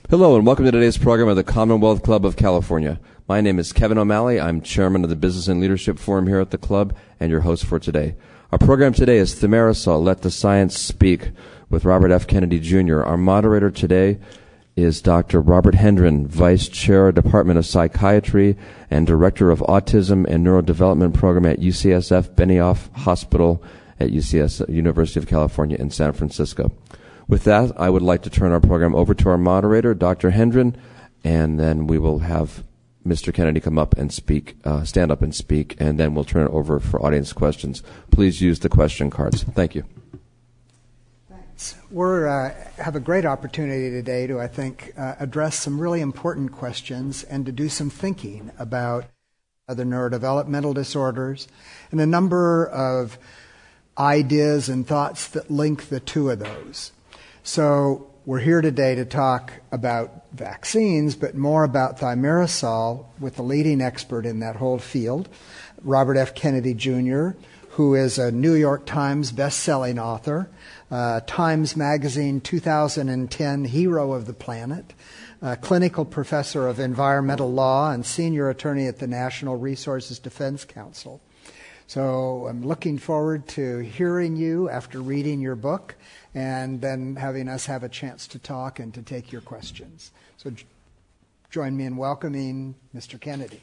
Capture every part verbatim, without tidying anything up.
Hello and welcome to today's program of the Commonwealth Club of California. My name is Kevin O'Malley. I'm chairman of the Business and Leadership Forum here at the club and your host for today. Our program today is Thimerosal, Let the Science Speak, with Robert F. Kennedy Junior Our moderator today is Doctor Robert Hendren, Vice Chair, Department of Psychiatry and Director of Autism and Neurodevelopment Program at U C S F Benioff Hospital at U C S University of California in San Francisco. With that, I would like to turn our program over to our moderator, Doctor Hendren, and then we will have Mister Kennedy come up and speak, uh, stand up and speak, and then we'll turn it over for audience questions. Please use the question cards. Thank you. Thanks. We uh, have a great opportunity today to, I think, uh, address some really important questions and to do some thinking about other neurodevelopmental disorders and a number of ideas and thoughts that link the two of those. So we're here today to talk about vaccines, but more about thimerosal with the leading expert in that whole field, Robert F. Kennedy Junior, who is a New York Times best-selling author, uh, Times Magazine two thousand ten Hero of the Planet, uh, clinical professor of environmental law, and senior attorney at the National Resources Defense Council. So I'm looking forward to hearing you after reading your book and then having us have a chance to talk and to take your questions. So j- join me in welcoming Mister Kennedy.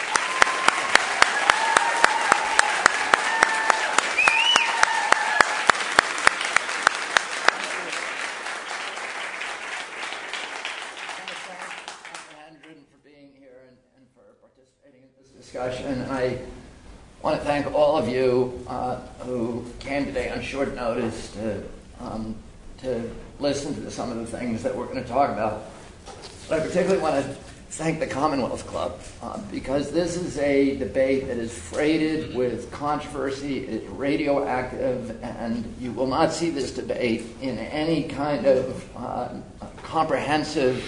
Discussion. I want to thank all of you uh, who came today on short notice to um, to listen to some of the things that we're going to talk about. But I particularly want to thank the Commonwealth Club uh, because this is a debate that is freighted with controversy, it's radioactive, and you will not see this debate in any kind of uh, comprehensive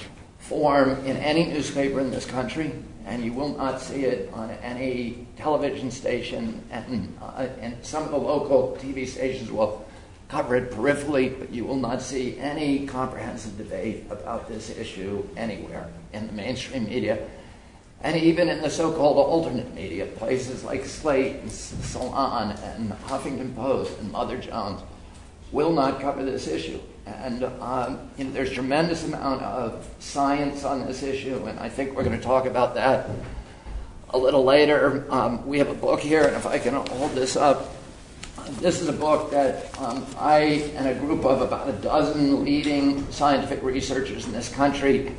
form in any newspaper in this country. And you will not see it on any television station, and, uh, and some of the local T V stations will cover it peripherally, but you will not see any comprehensive debate about this issue anywhere in the mainstream media, and even in the so-called alternate media, places like Slate and Salon and Huffington Post and Mother Jones will not cover this issue. And um, you know, there's a tremendous amount of science on this issue, and I think we're going to talk about that a little later. Um, we have a book here, and if I can hold this up, this is a book that um, I and a group of about a dozen leading scientific researchers in this country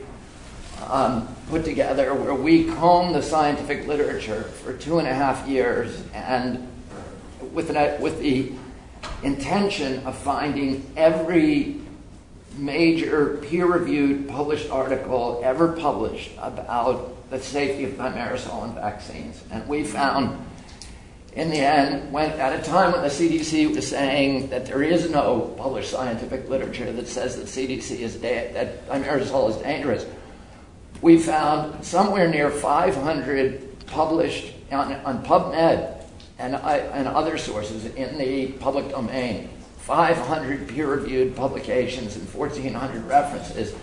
um, put together, where we combed the scientific literature for two and a half years, and with, an, with the intention of finding every major peer-reviewed published article ever published about the safety of thimerosal in vaccines. And we found, in the end, when, at a time when the C D C was saying that there is no published scientific literature that says that C D C is da- that thimerosal is dangerous, we found somewhere near five hundred published on, on PubMed and, I, and other sources in the public domain, five hundred peer-reviewed publications and fourteen hundred references.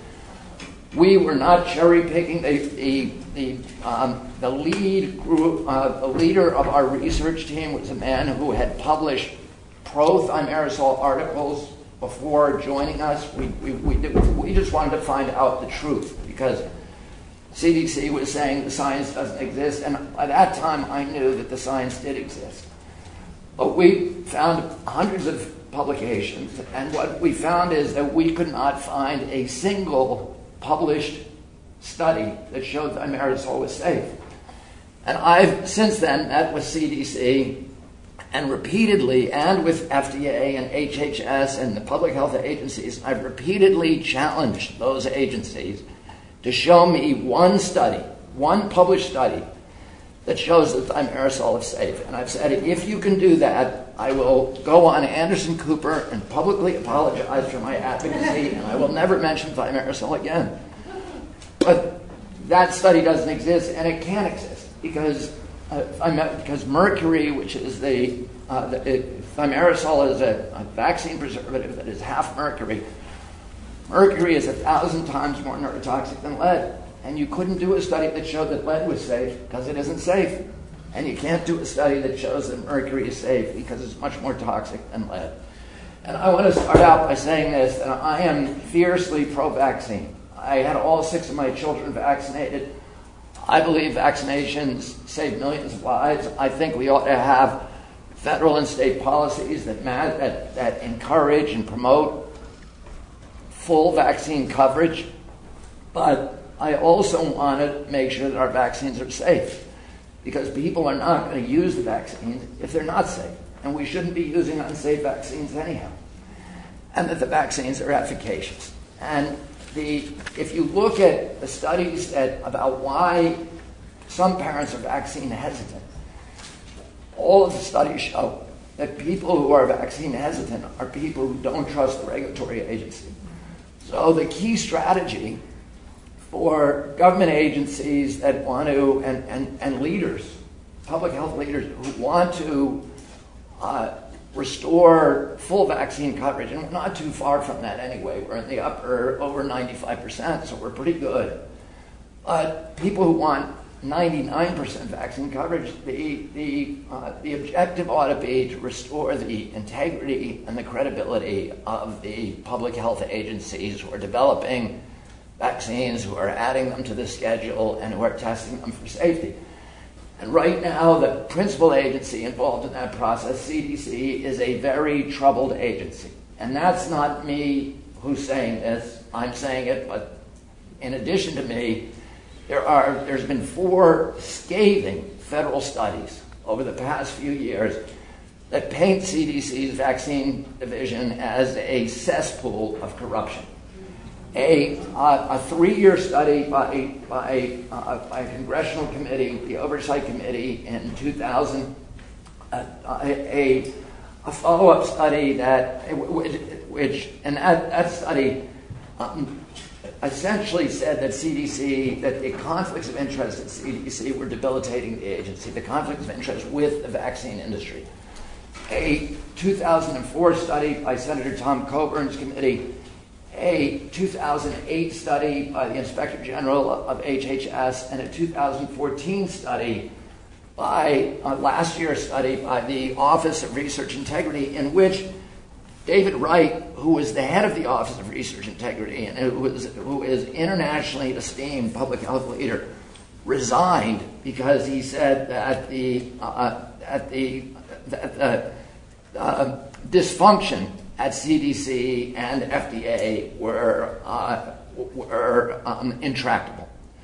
We were not cherry-picking. The, the, the, um, the lead group, uh, the leader of our research team was a man who had published pro-thimerosal articles before joining us. We, we, we, did, we just wanted to find out the truth because C D C was saying the science doesn't exist, and by that time I knew that the science did exist. But we found hundreds of publications, and what we found is that we could not find a single published study that showed thimerosal was safe. And I've since then met with C D C and repeatedly, and with F D A and H H S and the public health agencies, I've repeatedly challenged those agencies to show me one study, one published study, that shows that thimerosal is safe. And I've said, if you can do that, I will go on Anderson Cooper and publicly apologize for my advocacy, and I will never mention thimerosal again. But that study doesn't exist, and it can't exist, because uh, because mercury, which is the, uh, the it, thimerosal is a, a vaccine preservative that is half mercury. Mercury is a thousand times more neurotoxic than lead. And you couldn't do a study that showed that lead was safe because it isn't safe. And you can't do a study that shows that mercury is safe because it's much more toxic than lead. And I want to start out by saying this, that I am fiercely pro-vaccine. I had all six of my children vaccinated. I believe vaccinations save millions of lives. I think we ought to have federal and state policies that, that, that encourage and promote full vaccine coverage. But I also want to make sure that our vaccines are safe, because people are not going to use the vaccines if they're not safe. And we shouldn't be using unsafe vaccines anyhow. And that the vaccines are efficacious. And the, if you look at the studies that, about why some parents are vaccine hesitant, all of the studies show that people who are vaccine hesitant are people who don't trust the regulatory agency. So the key strategy for government agencies that want to, and, and, and leaders, public health leaders who want to uh, restore full vaccine coverage, and we're not too far from that anyway. We're in the upper, over ninety-five percent, so we're pretty good. But people who want ninety-nine percent vaccine coverage, the, the, uh, the objective ought to be to restore the integrity and the credibility of the public health agencies who are developing vaccines, who are adding them to the schedule, and who are testing them for safety. And right now, the principal agency involved in that process, C D C, is a very troubled agency. And that's not me who's saying this. I'm saying it, but in addition to me, there are, there's been four scathing federal studies over the past few years that paint C D C's vaccine division as a cesspool of corruption. A, uh, a three-year study by, by, uh, by a congressional committee, the Oversight Committee, in two thousand, uh, a, a follow-up study that, which, and that, that study um, essentially said that C D C, that the conflicts of interest at C D C were debilitating the agency, the conflicts of interest with the vaccine industry. A two thousand four study by Senator Tom Coburn's committee, a two thousand eight study by the Inspector General of H H S, and a two thousand fourteen study by, uh, last year's study by the Office of Research Integrity, in which David Wright, who was the head of the Office of Research Integrity and who, was, who is internationally esteemed public health leader, resigned because he said that the, uh, that the, that the uh, dysfunction at C D C and F D A were, uh, were um, intractable.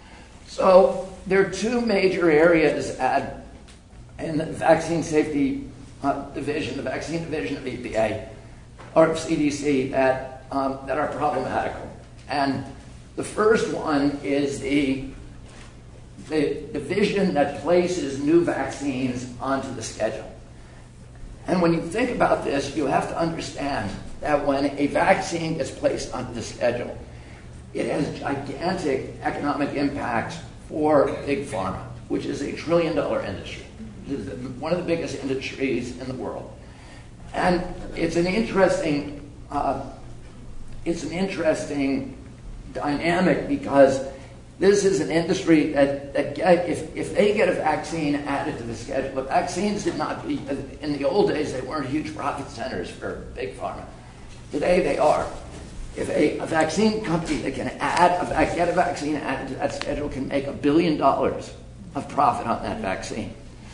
So there are two major areas at, in the vaccine safety uh, division, the vaccine division of E P A, or of C D C, that, um, that are problematical. And the first one is the, the division that places new vaccines onto the schedule. And when you think about this, you have to understand that when a vaccine gets placed onto the schedule, it has gigantic economic impact for Big Pharma, which is a trillion dollar industry. It is one of the biggest industries in the world. And it's an interesting, uh, it's an interesting dynamic, because this is an industry that, that get, if, if they get a vaccine added to the schedule, the vaccines did not be, in the old days, they weren't huge profit centers for Big Pharma. Today they are. If a, a vaccine company that can add a, get a vaccine added to that schedule can make a billion dollars of profit on that vaccine.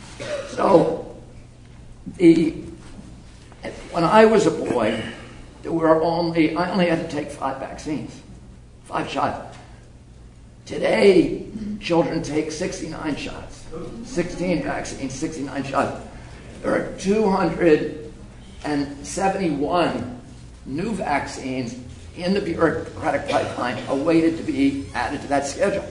So, the, when I was a boy, there were only, I only had to take five vaccines, five shots. Today, children take sixty-nine shots, sixteen vaccines, sixty-nine shots. There are two hundred seventy-one new vaccines in the bureaucratic pipeline awaited to be added to that schedule.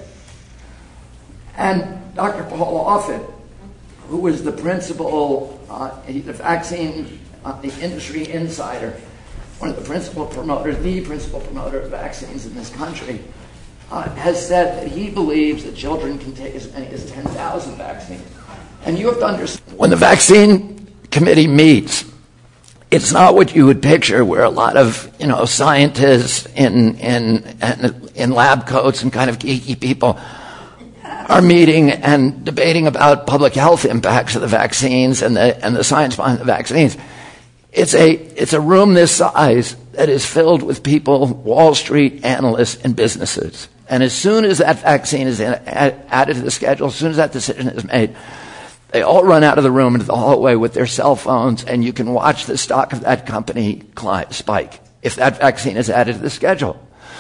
And Doctor Paul Offit, who was the principal, uh, the vaccine, uh, the industry insider, one of the principal promoters, the principal promoter of vaccines in this country, Uh, has said that he believes that children can take as many as ten thousand vaccines. And you have to understand, when the vaccine committee meets, it's not what you would picture, where a lot of, you know, scientists in in in lab coats and kind of geeky people are meeting and debating about public health impacts of the vaccines and the and the science behind the vaccines. It's a it's a room this size that is filled with people, Wall Street analysts and businesses. And as soon as that vaccine is in, added to the schedule, as soon as that decision is made, they all run out of the room into the hallway with their cell phones, and you can watch the stock of that company climb, spike if that vaccine is added to the schedule.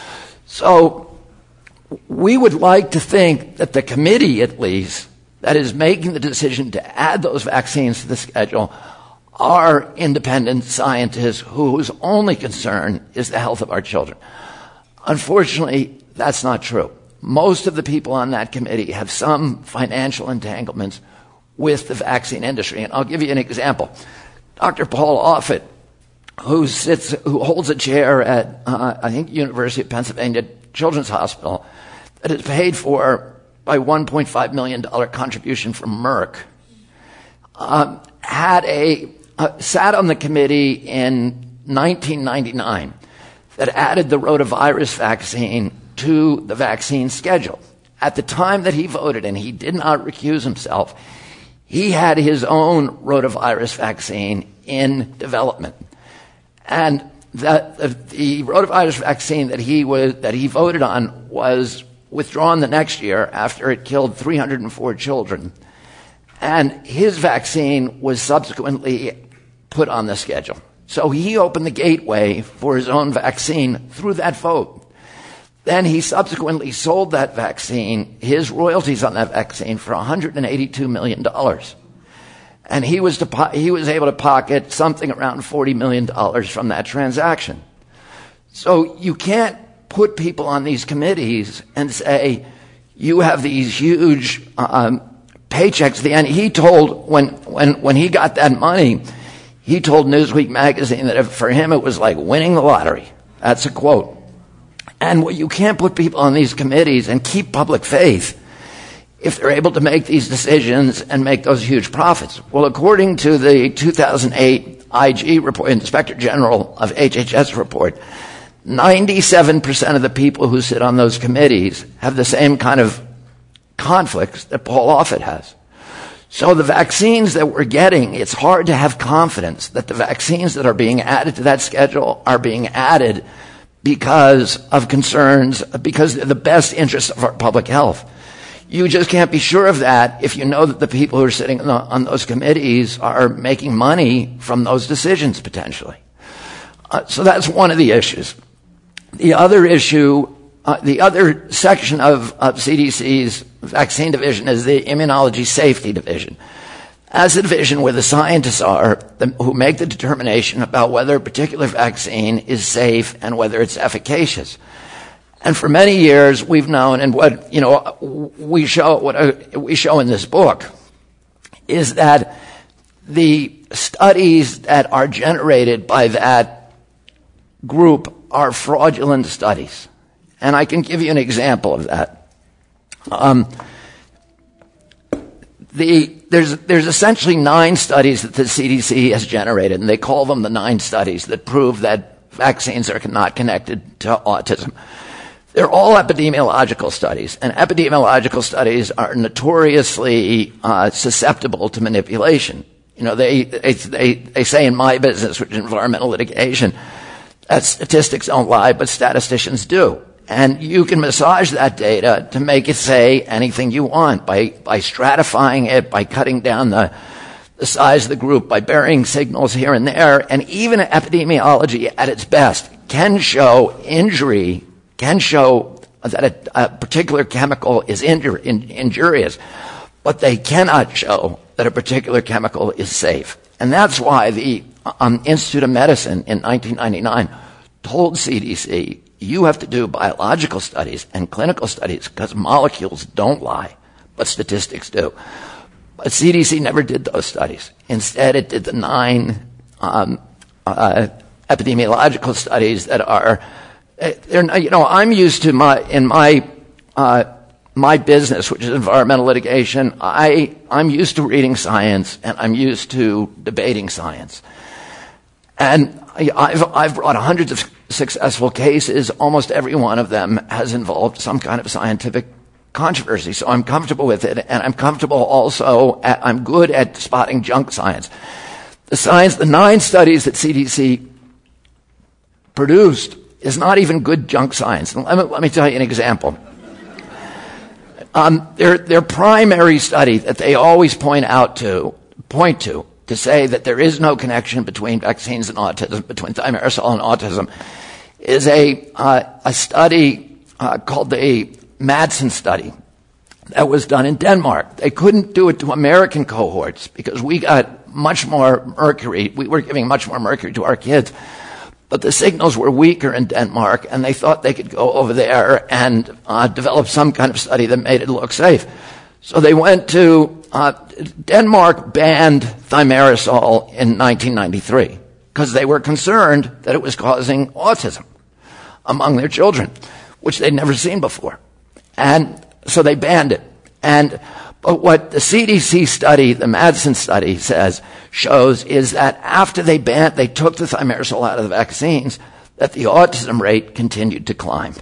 So we would like to think that the committee, at least, that is making the decision to add those vaccines to the schedule are independent scientists whose only concern is the health of our children. Unfortunately, that's not true. Most of the people on that committee have some financial entanglements with the vaccine industry. And I'll give you an example. Doctor Paul Offit, who sits, who holds a chair at, uh, I think, University of Pennsylvania Children's Hospital, that is paid for by one point five million dollars contribution from Merck, um, had a, uh, sat on the committee in nineteen ninety-nine that added the rotavirus vaccine to the vaccine schedule. At the time that he voted, and he did not recuse himself, he had his own rotavirus vaccine in development. And the, the, the rotavirus vaccine that he was, that he voted on was withdrawn the next year after it killed three hundred four children. And his vaccine was subsequently put on the schedule. So he opened the gateway for his own vaccine through that vote. Then he subsequently sold that vaccine, his royalties on that vaccine, for one hundred eighty-two million dollars. And he was, to po- he was able to pocket something around forty million dollars from that transaction. So you can't put people on these committees and say, you have these huge um, paychecks at the end. He told, when, when, when he got that money, he told Newsweek magazine that if, for him it was like winning the lottery. That's a quote. And you can't put people on these committees and keep public faith if they're able to make these decisions and make those huge profits. Well, according to the two thousand eight I G report, Inspector General of H H S report, ninety-seven percent of the people who sit on those committees have the same kind of conflicts that Paul Offit has. So the vaccines that we're getting, it's hard to have confidence that the vaccines that are being added to that schedule are being added because of concerns, because they're the best interest of our public health. You just can't be sure of that if you know that the people who are sitting on, the, on those committees are making money from those decisions, potentially. Uh, so that's one of the issues. The other issue, uh, the other section of, of C D C's vaccine division is the immunology safety division. As a division where the scientists are the, who make the determination about whether a particular vaccine is safe and whether it's efficacious. And for many years, we've known, and what you know we show what uh, we show in this book is that the studies that are generated by that group are fraudulent studies, and I can give you an example of that. Um, the There's, there's essentially nine studies that the C D C has generated, and they call them the nine studies that prove that vaccines are not connected to autism. They're all epidemiological studies, and epidemiological studies are notoriously uh, susceptible to manipulation. You know, they, they, they, they say in my business, which is environmental litigation, that statistics don't lie, but statisticians do. And you can massage that data to make it say anything you want by, by stratifying it, by cutting down the, the size of the group, by burying signals here and there. And even epidemiology at its best can show injury, can show that a, a particular chemical is injur, in, injurious, but they cannot show that a particular chemical is safe. And that's why the um, Institute of Medicine in nineteen ninety-nine told C D C, you have to do biological studies and clinical studies because molecules don't lie, but statistics do. But C D C never did those studies. Instead, it did the nine um, uh, epidemiological studies that are, they're, you know, I'm used to my, in my, uh, my business, which is environmental litigation, I, I'm used to reading science and I'm used to debating science. And I, I've, I've brought hundreds of successful cases. Almost every one of them has involved some kind of scientific controversy. So I'm comfortable with it, and I'm comfortable also, at, I'm good at spotting junk science. The science, the nine studies that C D C produced is not even good junk science. Let me, let me tell you an example. Um, their, their primary study that they always point out to, point to, to say that there is no connection between vaccines and autism, between thimerosal and autism, is a, uh, a study uh, called the Madsen study that was done in Denmark. They couldn't do it to American cohorts because we got much more mercury. We were giving much more mercury to our kids. But the signals were weaker in Denmark, and they thought they could go over there and uh, develop some kind of study that made it look safe. So they went to, uh, Denmark banned thimerosal in nineteen ninety-three because they were concerned that it was causing autism among their children, which they'd never seen before. And so they banned it. And but what the C D C study, the Madsen study, says, shows is that after they banned, they took the thimerosal out of the vaccines, that the autism rate continued to climb.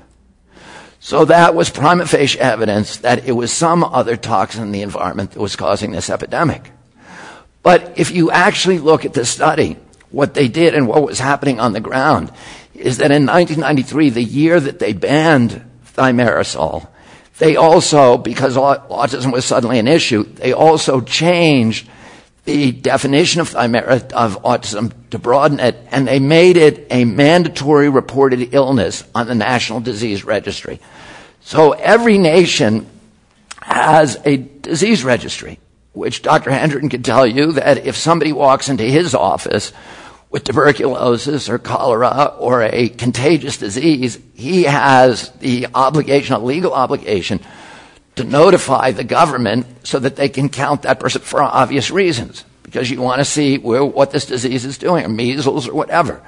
So that was prima facie evidence that it was some other toxin in the environment that was causing this epidemic. But if you actually look at the study, what they did and what was happening on the ground is that in nineteen ninety-three, the year that they banned thimerosal, they also, because autism was suddenly an issue, they also changed the definition of, thimer- of autism to broaden it, and they made it a mandatory reported illness on the National Disease Registry. So every nation has a disease registry, which Doctor Hendren can tell you that if somebody walks into his office with tuberculosis or cholera or a contagious disease, he has the obligation, a legal obligation, to notify the government so that they can count that person for obvious reasons, because you want to see where, what this disease is doing, or measles or whatever.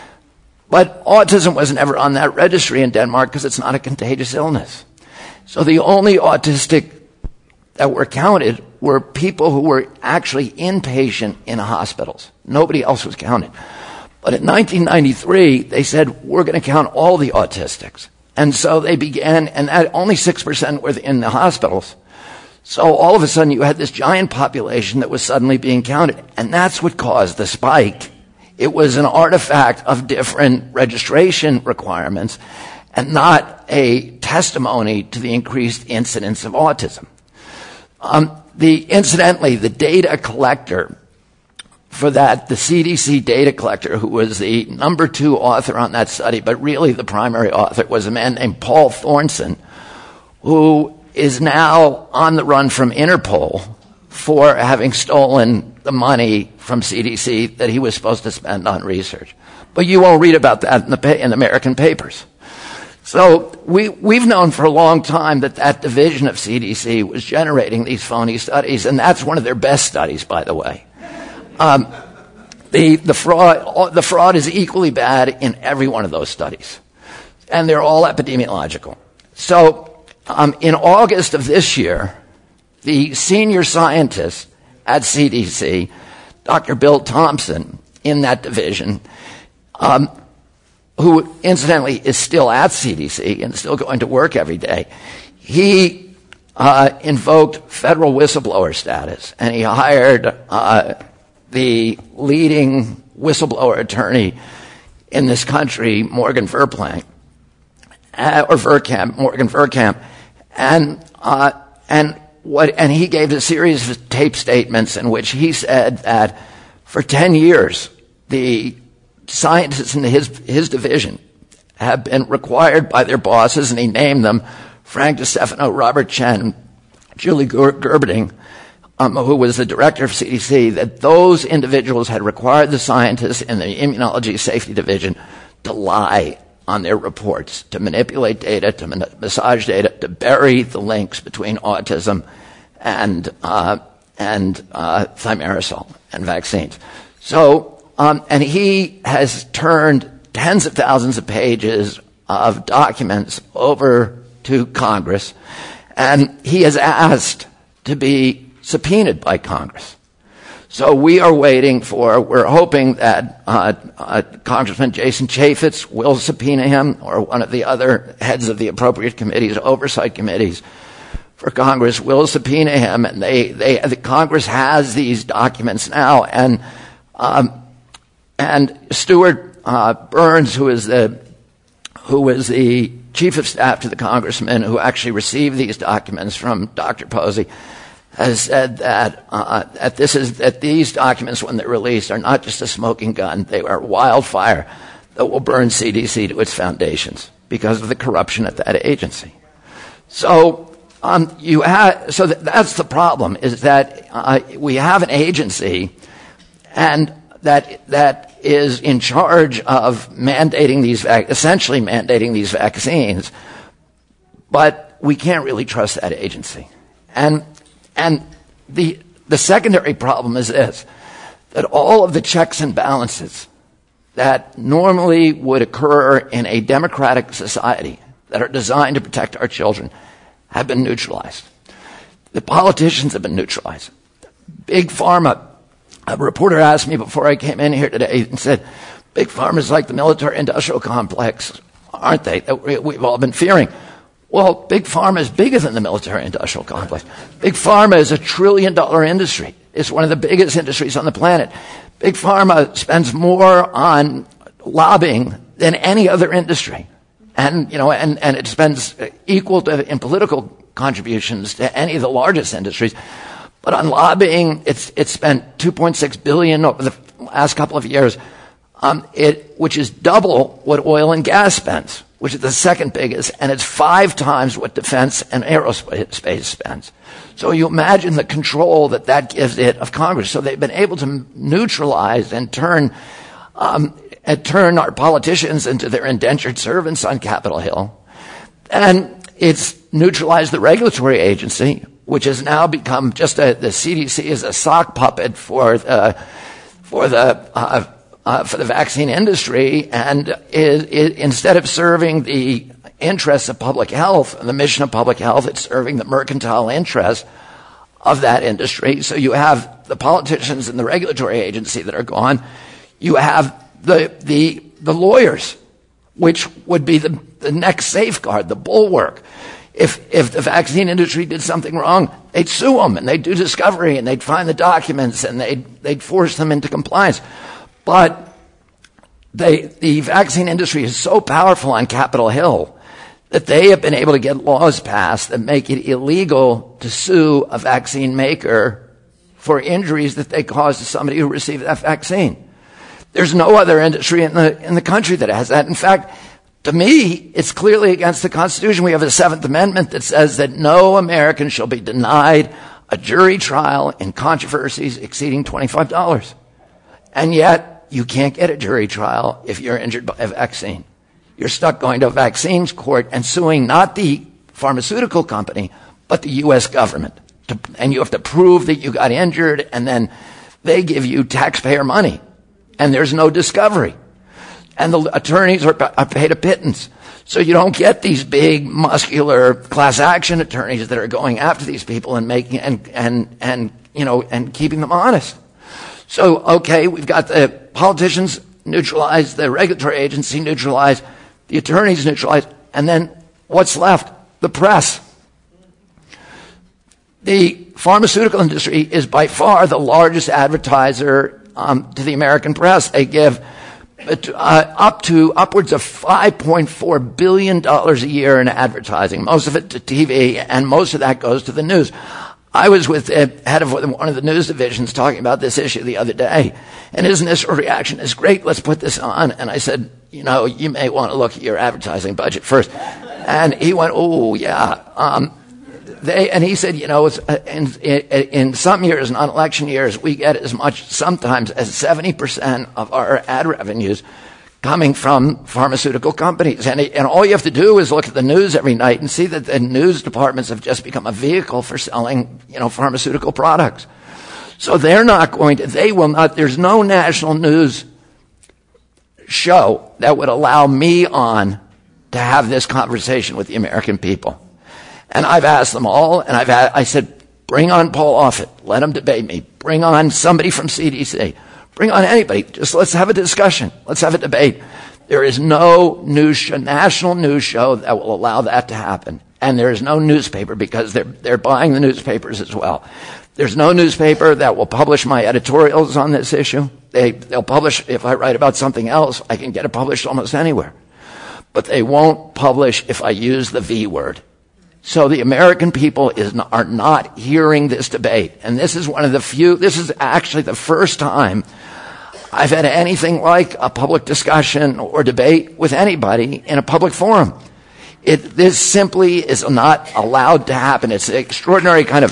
But autism was never on that registry in Denmark because it's not a contagious illness. So the only autistic that were counted were people who were actually inpatient in hospitals. Nobody else was counted. But in nineteen ninety-three, they said, we're going to count all the autistics. And so they began, and that, only six percent were in the hospitals. So all of a sudden you had this giant population that was suddenly being counted. And that's what caused the spike. It was an artifact of different registration requirements and not a testimony to the increased incidence of autism. Um, the, incidentally, the data collector for that, the C D C data collector, who was the number two author on that study, but really the primary author, was a man named Paul Thornson, who is now on the run from Interpol for having stolen the money from C D C that he was supposed to spend on research. But you won't read about that in the, pa- in the American papers. So we, we've known for a long time that that division of C D C was generating these phony studies, and that's one of their best studies, by the way. Um, the, the fraud, the fraud is equally bad in every one of those studies, and they're all epidemiological. So um, in August of this year, the senior scientist at C D C, Doctor Bill Thompson, in that division, um, who incidentally is still at C D C and still going to work every day, he uh, invoked federal whistleblower status, and he hired uh, the leading whistleblower attorney in this country, Morgan Verplank, uh, or Verkamp, Morgan Verkamp, and uh, and what, and he gave a series of tape statements in which he said that for ten years the scientists in his his division have been required by their bosses, and he named them Frank DeStefano, Robert Chen, Julie Gerberding, um, who was the director of C D C, that those individuals had required the scientists in the immunology safety division to lie on their reports, to manipulate data, to man- massage data, to bury the links between autism and uh, and uh, thimerosal and vaccines. So. Um, and he has turned tens of thousands of pages of documents over to Congress, and he has asked to be subpoenaed by Congress. So we are waiting for, we're hoping that uh, uh, Congressman Jason Chaffetz will subpoena him, or one of the other heads of the appropriate committees, oversight committees for Congress will subpoena him, and they, they, the Congress has these documents now, and um, and Stuart uh, Burns, who is the who was the chief of staff to the congressman who actually received these documents from Doctor Posey, has said that uh, that this is that these documents, when they're released, are not just a smoking gun; they are wildfire that will burn C D C to its foundations because of the corruption at that agency. So. Um, you have, so that, that's the problem, is that uh, we have an agency and that that is in charge of mandating these, vac- essentially mandating these vaccines, but we can't really trust that agency. And and the the secondary problem is this, that all of the checks and balances that normally would occur in a democratic society that are designed to protect our children have been neutralized. The politicians have been neutralized. Big Pharma, a reporter asked me before I came in here today and said, Big Pharma is like the military-industrial complex, aren't they, that we've all been fearing? Well, Big Pharma is bigger than the military-industrial complex. Big Pharma is a trillion-dollar industry. It's one of the biggest industries on the planet. Big Pharma spends more on lobbying than any other industry. And, you know, and, and it spends equal to, in political contributions to any of the largest industries. But on lobbying, it's, it's spent two point six billion dollars over the last couple of years, um, it, which is double what oil and gas spends, which is the second biggest, and it's five times what defense and aerospace spends. So you imagine the control that that gives it of Congress. So they've been able to neutralize and turn, um, and turn our politicians into their indentured servants on Capitol Hill. And it's neutralized the regulatory agency, which has now become just a, the C D C is a sock puppet for the, for the, uh, uh, for the vaccine industry. And it, it, instead of serving the interests of public health and the mission of public health, it's serving the mercantile interests of that industry. So you have the politicians and the regulatory agency that are gone. You have the the the lawyers, which would be the, the next safeguard, the bulwark. If if the vaccine industry did something wrong, they'd sue them and they'd do discovery and they'd find the documents and they'd they'd force them into compliance. But they the vaccine industry is so powerful on Capitol Hill that they have been able to get laws passed that make it illegal to sue a vaccine maker for injuries that they cause to somebody who received that vaccine. There's no other industry in the in the country that has that. In fact, to me, it's clearly against the Constitution. We have a Seventh Amendment that says that no American shall be denied a jury trial in controversies exceeding twenty-five dollars. And yet, you can't get a jury trial if you're injured by a vaccine. You're stuck going to a vaccines court and suing not the pharmaceutical company, but the U S government. To, and you have to prove that you got injured, and then they give you taxpayer money. And there's no discovery. And the attorneys are, are paid a pittance. So you don't get these big, muscular class action attorneys that are going after these people and making, and, and, and, you know, and keeping them honest. So, okay, we've got the politicians neutralized, the regulatory agency neutralized, the attorneys neutralized, and then what's left? The press. The pharmaceutical industry is by far the largest advertiser Um, to the American press. They give uh, up to upwards of five point four billion dollars a year in advertising, most of it to T V, and most of that goes to the news. I was with the head of one of the news divisions talking about this issue the other day, and his initial reaction is, great, let's put this on. And I said, you know, you may want to look at your advertising budget first. And he went, oh, yeah. Um, They, and he said, you know, it's, uh, in, in, in some years, non-election years, we get as much, sometimes as seventy percent of our ad revenues coming from pharmaceutical companies. And, and all you have to do is look at the news every night and see that the news departments have just become a vehicle for selling, you know, pharmaceutical products. So they're not going to, they will not, there's no national news show that would allow me on to have this conversation with the American people. And I've asked them all, and I've had, I said, bring on Paul Offit. Let him debate me. Bring on somebody from C D C. Bring on anybody. Just let's have a discussion. Let's have a debate. There is no news show, national news show that will allow that to happen. And there is no newspaper, because they're, they're buying the newspapers as well. There's no newspaper that will publish my editorials on this issue. They, they'll publish, if I write about something else, I can get it published almost anywhere. But they won't publish if I use the V word. So the American people is not, are not hearing this debate. And this is one of the few, this is actually the first time I've had anything like a public discussion or debate with anybody in a public forum. It, this simply is not allowed to happen. It's an extraordinary kind of...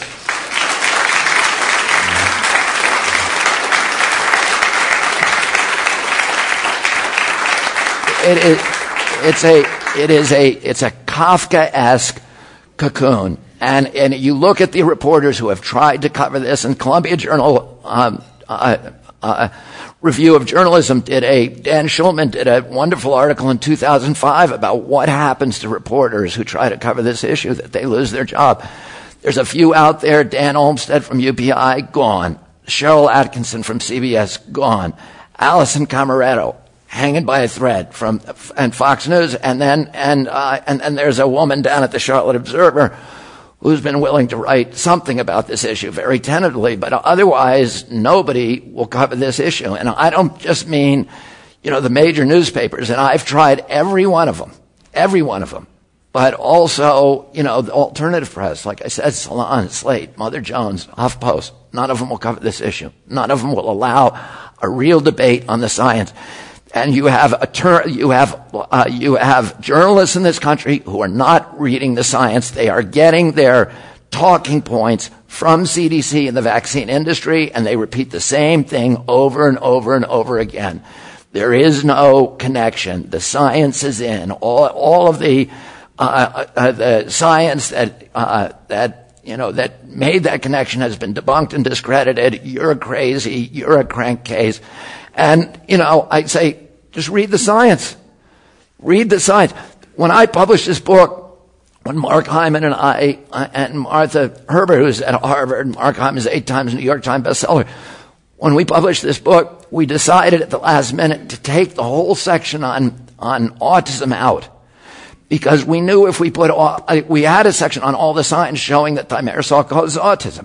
It is, it's a, it is a, it's a Kafkaesque cocoon. And, and you look at the reporters who have tried to cover this, and Columbia Journal, um, uh, uh, Review of Journalism did a, Dan Schulman did a wonderful article in two thousand five about what happens to reporters who try to cover this issue, that they lose their job. There's a few out there. Dan Olmsted from U P I, gone. Cheryl Atkinson from C B S, gone. Allison Camaretto, hanging by a thread from, and Fox News. And then, and, uh, and, and there's a woman down at the Charlotte Observer who's been willing to write something about this issue very tentatively, but otherwise nobody will cover this issue. And I don't just mean, you know, the major newspapers, and I've tried every one of them, every one of them, but also, you know, the alternative press, like I said, Salon, Slate, Mother Jones, HuffPost, none of them will cover this issue. None of them will allow a real debate on the science. And you have a ter- you have uh, you have journalists in this country who are not reading the science. They are getting their talking points from C D C and the vaccine industry, and they repeat the same thing over and over and over again. There is no connection. The science is in. All all of the uh, uh, the science that uh, that you know that made that connection has been debunked and discredited. You're crazy. You're a crankcase. And, you know, I'd say, just read the science. Read the science. When I published this book, when Mark Hyman and I, uh, and Martha Herbert, who's at Harvard, Mark Hyman's eight times New York Times bestseller, when we published this book, we decided at the last minute to take the whole section on, on autism out. Because we knew if we put, all, we had a section on all the science showing that thimerosal causes autism.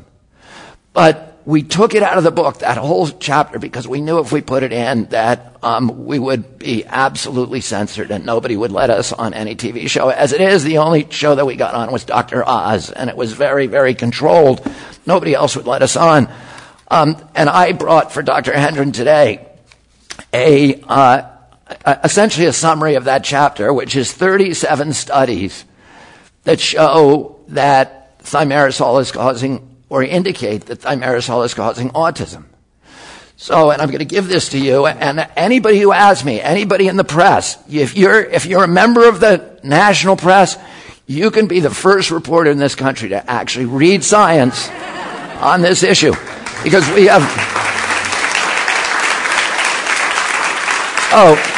But we took it out of the book, that whole chapter, because we knew if we put it in that um, we would be absolutely censored and nobody would let us on any T V show. As it is, the only show that we got on was Doctor Oz, and it was very, very controlled. Nobody else would let us on. Um, and I brought for Doctor Hendren today a uh, essentially a summary of that chapter, which is thirty-seven studies that show that thimerosal is causing or indicate that thimerosal is causing autism. So, and I'm going to give this to you, and anybody who asks me, anybody in the press, if you're, if you're a member of the national press, you can be the first reporter in this country to actually read science on this issue. Because we have, oh,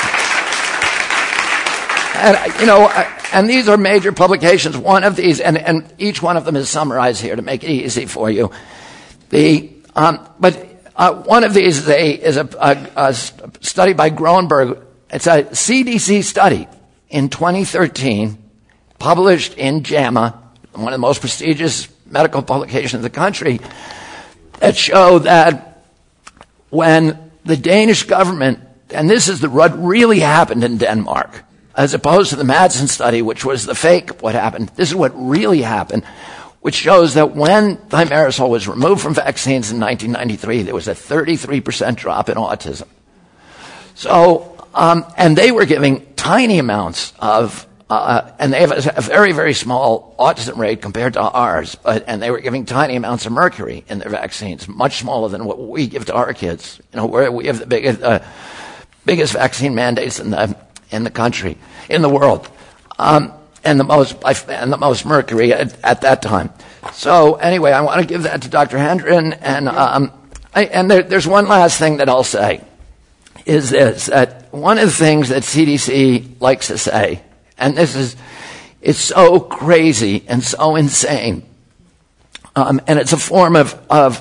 and, you know, and these are major publications. One of these, and, and each one of them is summarized here to make it easy for you. The, um, but uh, one of these is a, is a, a, a study by Gronberg. It's a C D C study in twenty thirteen, published in JAMA, one of the most prestigious medical publications in the country, that show that when the Danish government, and this is the, what really happened in Denmark, as opposed to the Madsen study, which was the fake what happened. This is what really happened, which shows that when thimerosal was removed from vaccines in nineteen ninety-three, there was a thirty-three percent drop in autism. So, um, and they were giving tiny amounts of, uh, and they have a, a very, very small autism rate compared to ours, but, and they were giving tiny amounts of mercury in their vaccines, much smaller than what we give to our kids. You know, where we have the biggest, uh, biggest vaccine mandates in the, in the country, in the world, um, and the most, and the most mercury at, at that time. So anyway, I want to give that to Doctor Hendren, and um, I, and there, there's one last thing that I'll say, is this, that one of the things that C D C likes to say, and this is, it's so crazy and so insane, um, and it's a form of, of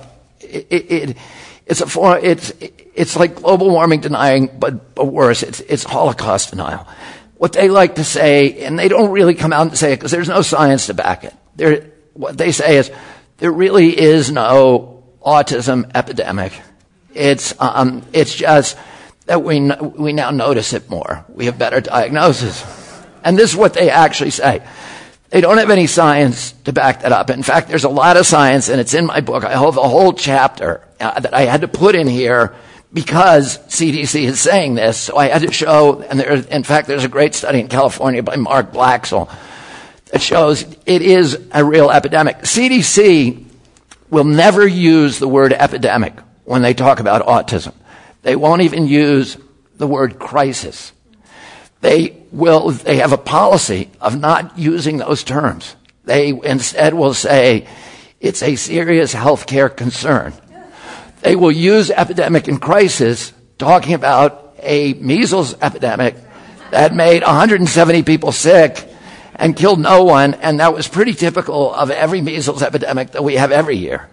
it, it it's a form, it's it's like global warming denying, but, but worse. It's it's Holocaust denial. What they like to say, and they don't really come out and say it because there's no science to back it. They're, what they say is there really is no autism epidemic. It's um it's just that we we now notice it more. We have better diagnosis, and this is what they actually say. They don't have any science to back that up. In fact, there's a lot of science, and it's in my book. I have a whole chapter uh, that I had to put in here because C D C is saying this. So I had to show, and there, in fact, there's a great study in California by Mark Blaxel that shows it is a real epidemic. C D C will never use the word epidemic when they talk about autism. They won't even use the word crisis. They will, they have a policy of not using those terms. They instead will say it's a serious healthcare concern. They will use epidemic and crisis talking about a measles epidemic that made one hundred seventy people sick and killed no one, and that was pretty typical of every measles epidemic that we have every year.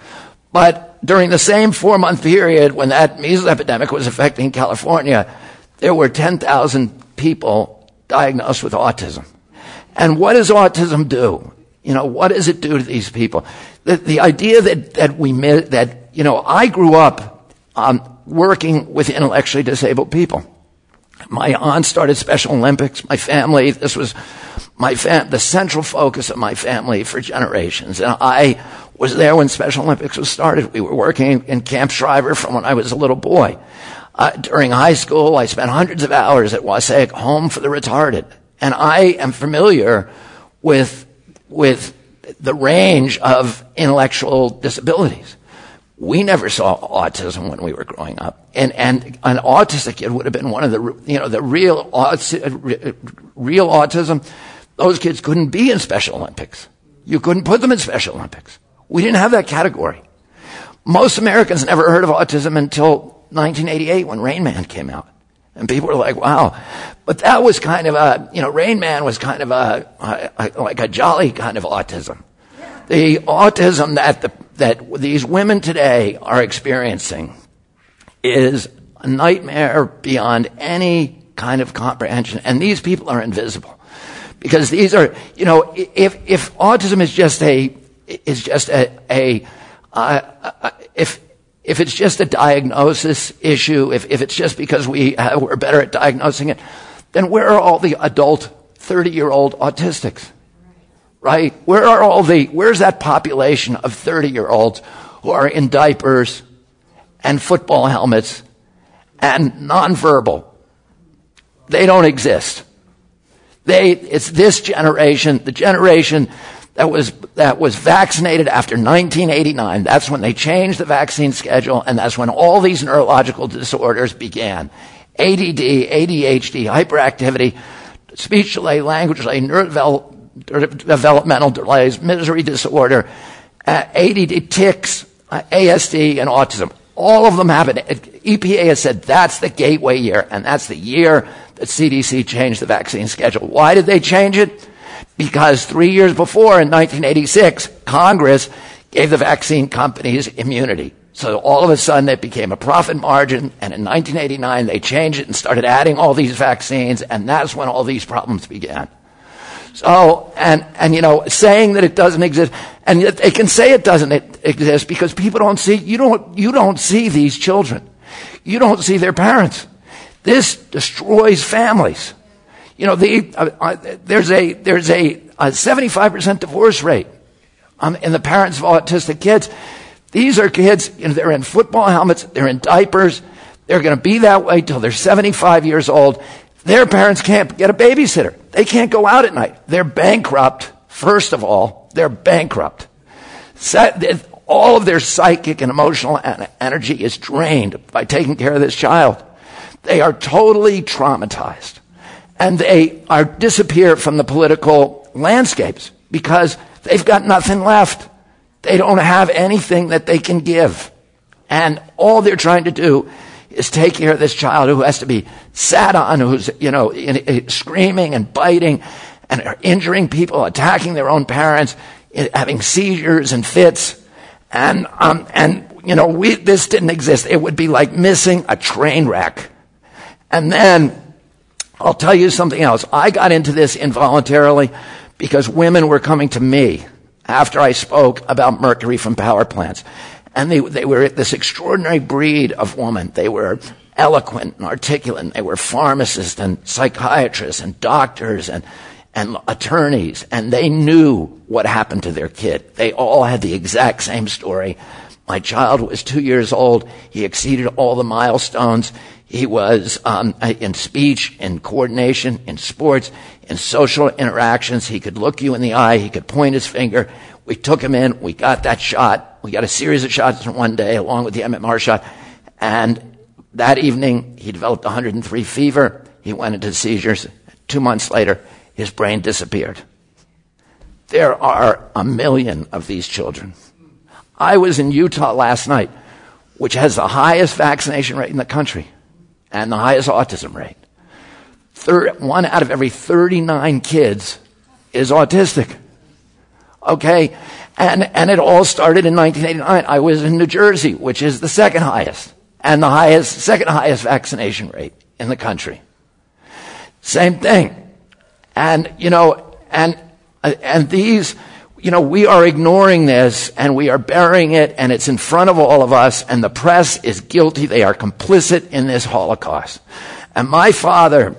But during the same four-month period when that measles epidemic was affecting California, there were ten thousand people diagnosed with autism. And what does autism do? You know, what does it do to these people? The, the idea that, that we, that, you know, I grew up um, working with intellectually disabled people. My aunt started Special Olympics. My family, this was my fam- the central focus of my family for generations. And I was there when Special Olympics was started. We were working in Camp Shriver from when I was a little boy. Uh, during high school, I spent hundreds of hours at Wassaic Home for the Retarded. And I am familiar with, with the range of intellectual disabilities. We never saw autism when we were growing up. And, and an autistic kid would have been one of the, you know, the real, real autism. Those kids couldn't be in Special Olympics. You couldn't put them in Special Olympics. We didn't have that category. Most Americans never heard of autism until nineteen eighty-eight when Rain Man came out. And people were like, wow. But that was kind of a, you know, Rain Man was kind of a, a, a like a jolly kind of autism. The autism that the, that these women today are experiencing is a nightmare beyond any kind of comprehension. And these people are invisible. Because these are, you know, if, if autism is just a, is just a, a, uh, if, if it's just a diagnosis issue, if, if it's just because we, uh, we're better at diagnosing it, then where are all the adult thirty-year-old autistics? Right? Where are all the, where's that population of thirty-year-olds who are in diapers and football helmets and nonverbal? They don't exist. They, it's this generation, the generation that was, that was vaccinated after nineteen eighty-nine. That's when they changed the vaccine schedule, and that's when all these neurological disorders began. A D D, A D H D, hyperactivity, speech delay, language delay, neurodevelopmental delays, misery disorder, uh, A D D, tics, uh, A S D, and autism. All of them happen. E P A has said that's the gateway year, and that's the year that C D C changed the vaccine schedule. Why did they change it? Because three years before, in nineteen eighty-six, Congress gave the vaccine companies immunity. So all of a sudden it became a profit margin, and in nineteen eighty-nine they changed it and started adding all these vaccines, and that's when all these problems began. So, and, and you know, saying that it doesn't exist, and they can say it doesn't exist because people don't see, you don't, you don't see these children. You don't see their parents. This destroys families. You know, the, uh, uh, there's a, there's a, a seventy-five percent divorce rate um, in the parents of autistic kids. These are kids, you know, they're in football helmets, they're in diapers, they're going to be that way till they're seventy-five years old. Their parents can't get a babysitter. They can't go out at night. They're bankrupt, first of all. They're bankrupt. All of their psychic and emotional energy is drained by taking care of this child. They are totally traumatized. And they are disappear from the political landscapes because they've got nothing left. They don't have anything that they can give. And all they're trying to do is take care of this child who has to be sat on, who's, you know, in, in, screaming and biting and injuring people, attacking their own parents, having seizures and fits. And, um, and, you know, we, this didn't exist. It would be like missing a train wreck. And then, I'll tell you something else. I got into this involuntarily because women were coming to me after I spoke about mercury from power plants. And they, they were this extraordinary breed of woman. They were eloquent and articulate. And they were pharmacists and psychiatrists and doctors and and attorneys, and they knew what happened to their kid. They all had the exact same story. My child was two years old. He exceeded all the milestones. He was um, in speech, in coordination, in sports, in social interactions. He could look you in the eye. He could point his finger. We took him in. We got that shot. We got a series of shots in one day, along with the M M R shot. And that evening, he developed one hundred three fever. He went into seizures. Two months later, his brain disappeared. There are a million of these children. I was in Utah last night, which has the highest vaccination rate in the country and the highest autism rate. Third, one out of every thirty-nine kids is autistic. Okay? And, and it all started in nineteen eighty-nine. I was in New Jersey, which is the second highest, and the highest, second highest vaccination rate in the country. Same thing. And, you know, and, and these, you know, we are ignoring this and we are burying it and it's in front of all of us and the press is guilty. They are complicit in this Holocaust. And my father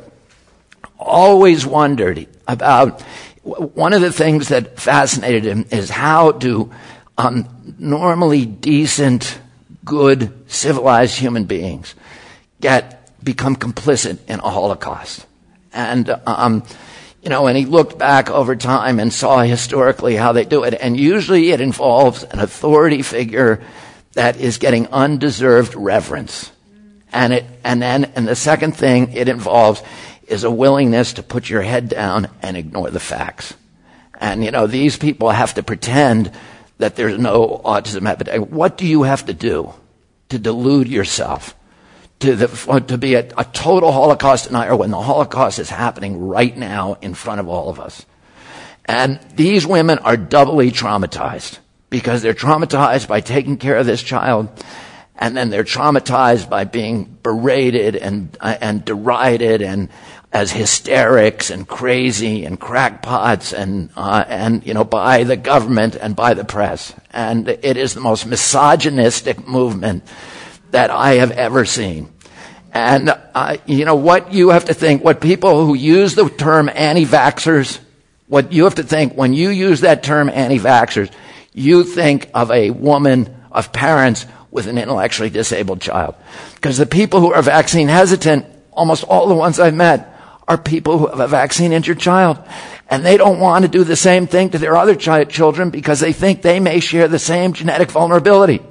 always wondered about, one of the things that fascinated him is how do um, normally decent, good, civilized human beings get, become complicit in a Holocaust. And, um, You know, and he looked back over time and saw historically how they do it. And usually it involves an authority figure that is getting undeserved reverence. And it, and then, and the second thing it involves is a willingness to put your head down and ignore the facts. And, you know, these people have to pretend that there's no autism epidemic. What do you have to do to delude yourself? To, the, to be a, a total Holocaust denier when the Holocaust is happening right now in front of all of us. And these women are doubly traumatized because they're traumatized by taking care of this child, and then they're traumatized by being berated and uh, and derided and as hysterics and crazy and crackpots and uh, and you know by the government and by the press. And it is the most misogynistic movement that I have ever seen. And, uh, you know, what you have to think, what people who use the term anti-vaxxers, what you have to think, when you use that term anti-vaxxers, you think of a woman, of parents with an intellectually disabled child. Because the people who are vaccine hesitant, almost all the ones I've met, are people who have a vaccine-injured child. And they don't want to do the same thing to their other chi- children because they think they may share the same genetic vulnerability.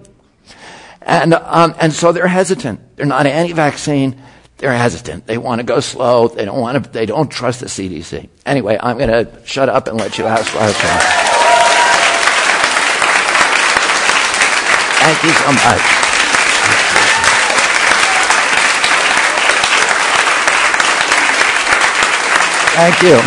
And, um, and so they're hesitant. They're not anti-vaccine. They're hesitant. They want to go slow. They don't want to, they don't trust the C D C. Anyway, I'm going to shut up and let you ask questions. Thank you so much. Thank you.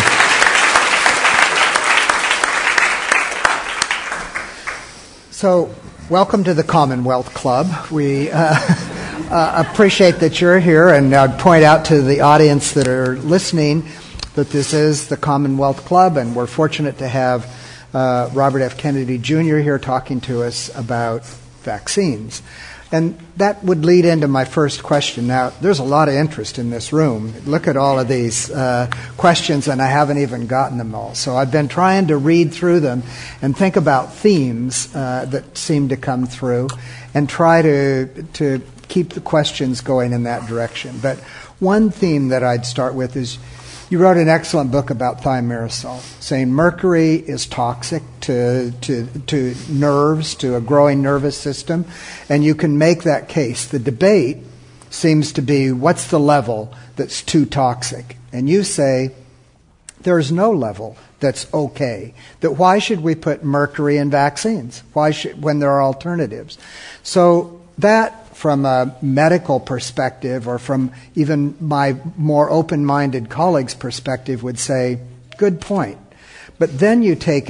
So, welcome to the Commonwealth Club. We uh, uh, appreciate that you're here, and I'd point out to the audience that are listening that this is the Commonwealth Club, and we're fortunate to have uh, Robert F. Kennedy Junior here talking to us about vaccines. And that would lead into my first question. Now, there's a lot of interest in this room. Look at all of these uh, questions, and I haven't even gotten them all. So I've been trying to read through them and think about themes uh, that seem to come through and try to to keep the questions going in that direction. But one theme that I'd start with is you wrote an excellent book about thimerosal, saying mercury is toxic to, to to nerves, to a growing nervous system, and you can make that case. The debate seems to be what's the level that's too toxic, and you say there's no level that's okay. That why should we put mercury in vaccines? Why should when there are alternatives? So that, from a medical perspective or from even my more open-minded colleagues' perspective, would say, good point. But then you take it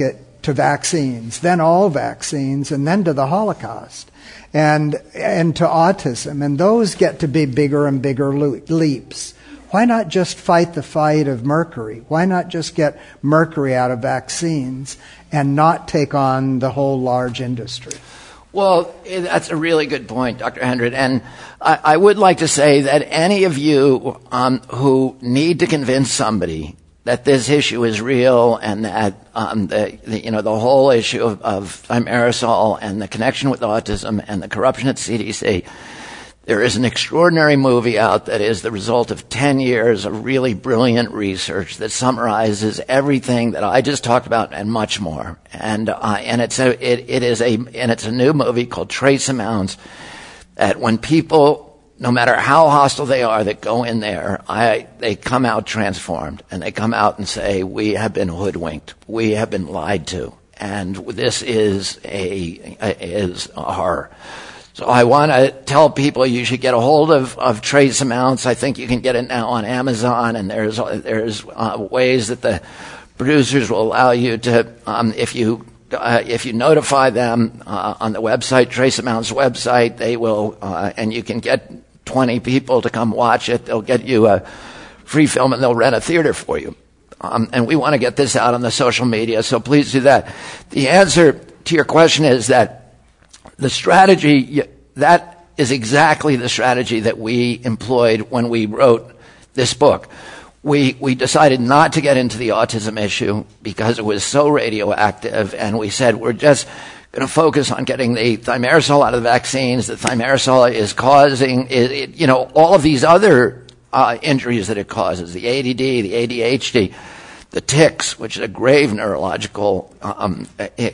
to vaccines, then all vaccines, and then to the Holocaust, and and to autism. And those get to be bigger and bigger leaps. Why not just fight the fight of mercury? Why not just get mercury out of vaccines and not take on the whole large industry? Well, that's a really good point, Doctor Hendren. And I, I would like to say that any of you um, who need to convince somebody that this issue is real and that um, the, the you know the whole issue of, of thimerosal and the connection with autism and the corruption at C D C, there is an extraordinary movie out that is the result of ten years of really brilliant research that summarizes everything that I just talked about and much more. And uh, and it's a it, it is a and it's a new movie called Trace Amounts. That when people, no matter how hostile they are, that go in there, I they come out transformed, and they come out and say, "We have been hoodwinked. We have been lied to, and this is a, a is a horror." So I want to tell people you should get a hold of, of Trace Amounts. I think you can get it now on Amazon, and there's there's uh, ways that the producers will allow you to, um, if you uh, if you notify them uh, on the website, Trace Amounts website, they will, uh, and you can get twenty people to come watch it. They'll get you a free film, and they'll rent a theater for you. Um, and we want to get this out on the social media, so please do that. The answer to your question is that the strategy, that is exactly the strategy that we employed when we wrote this book. We we decided not to get into the autism issue because it was so radioactive, and we said we're just going to focus on getting the thimerosal out of the vaccines. The thimerosal is causing, it, it, you know, all of these other uh, injuries that it causes, the A D D, the A D H D, the tics, which is a grave neurological um,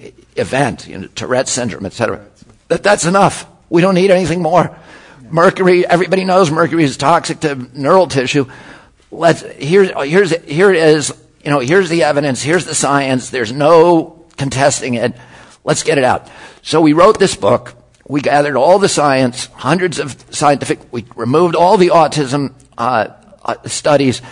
event, you know, Tourette's syndrome, et cetera. That that's enough. We don't need anything more. Mercury, everybody knows mercury is toxic to neural tissue. Let's here's here's here it is. You know, here's the evidence. Here's the science. There's no contesting it. Let's get it out. So we wrote this book. We gathered all the science, hundreds of scientific. We removed all the autism uh, uh, studies.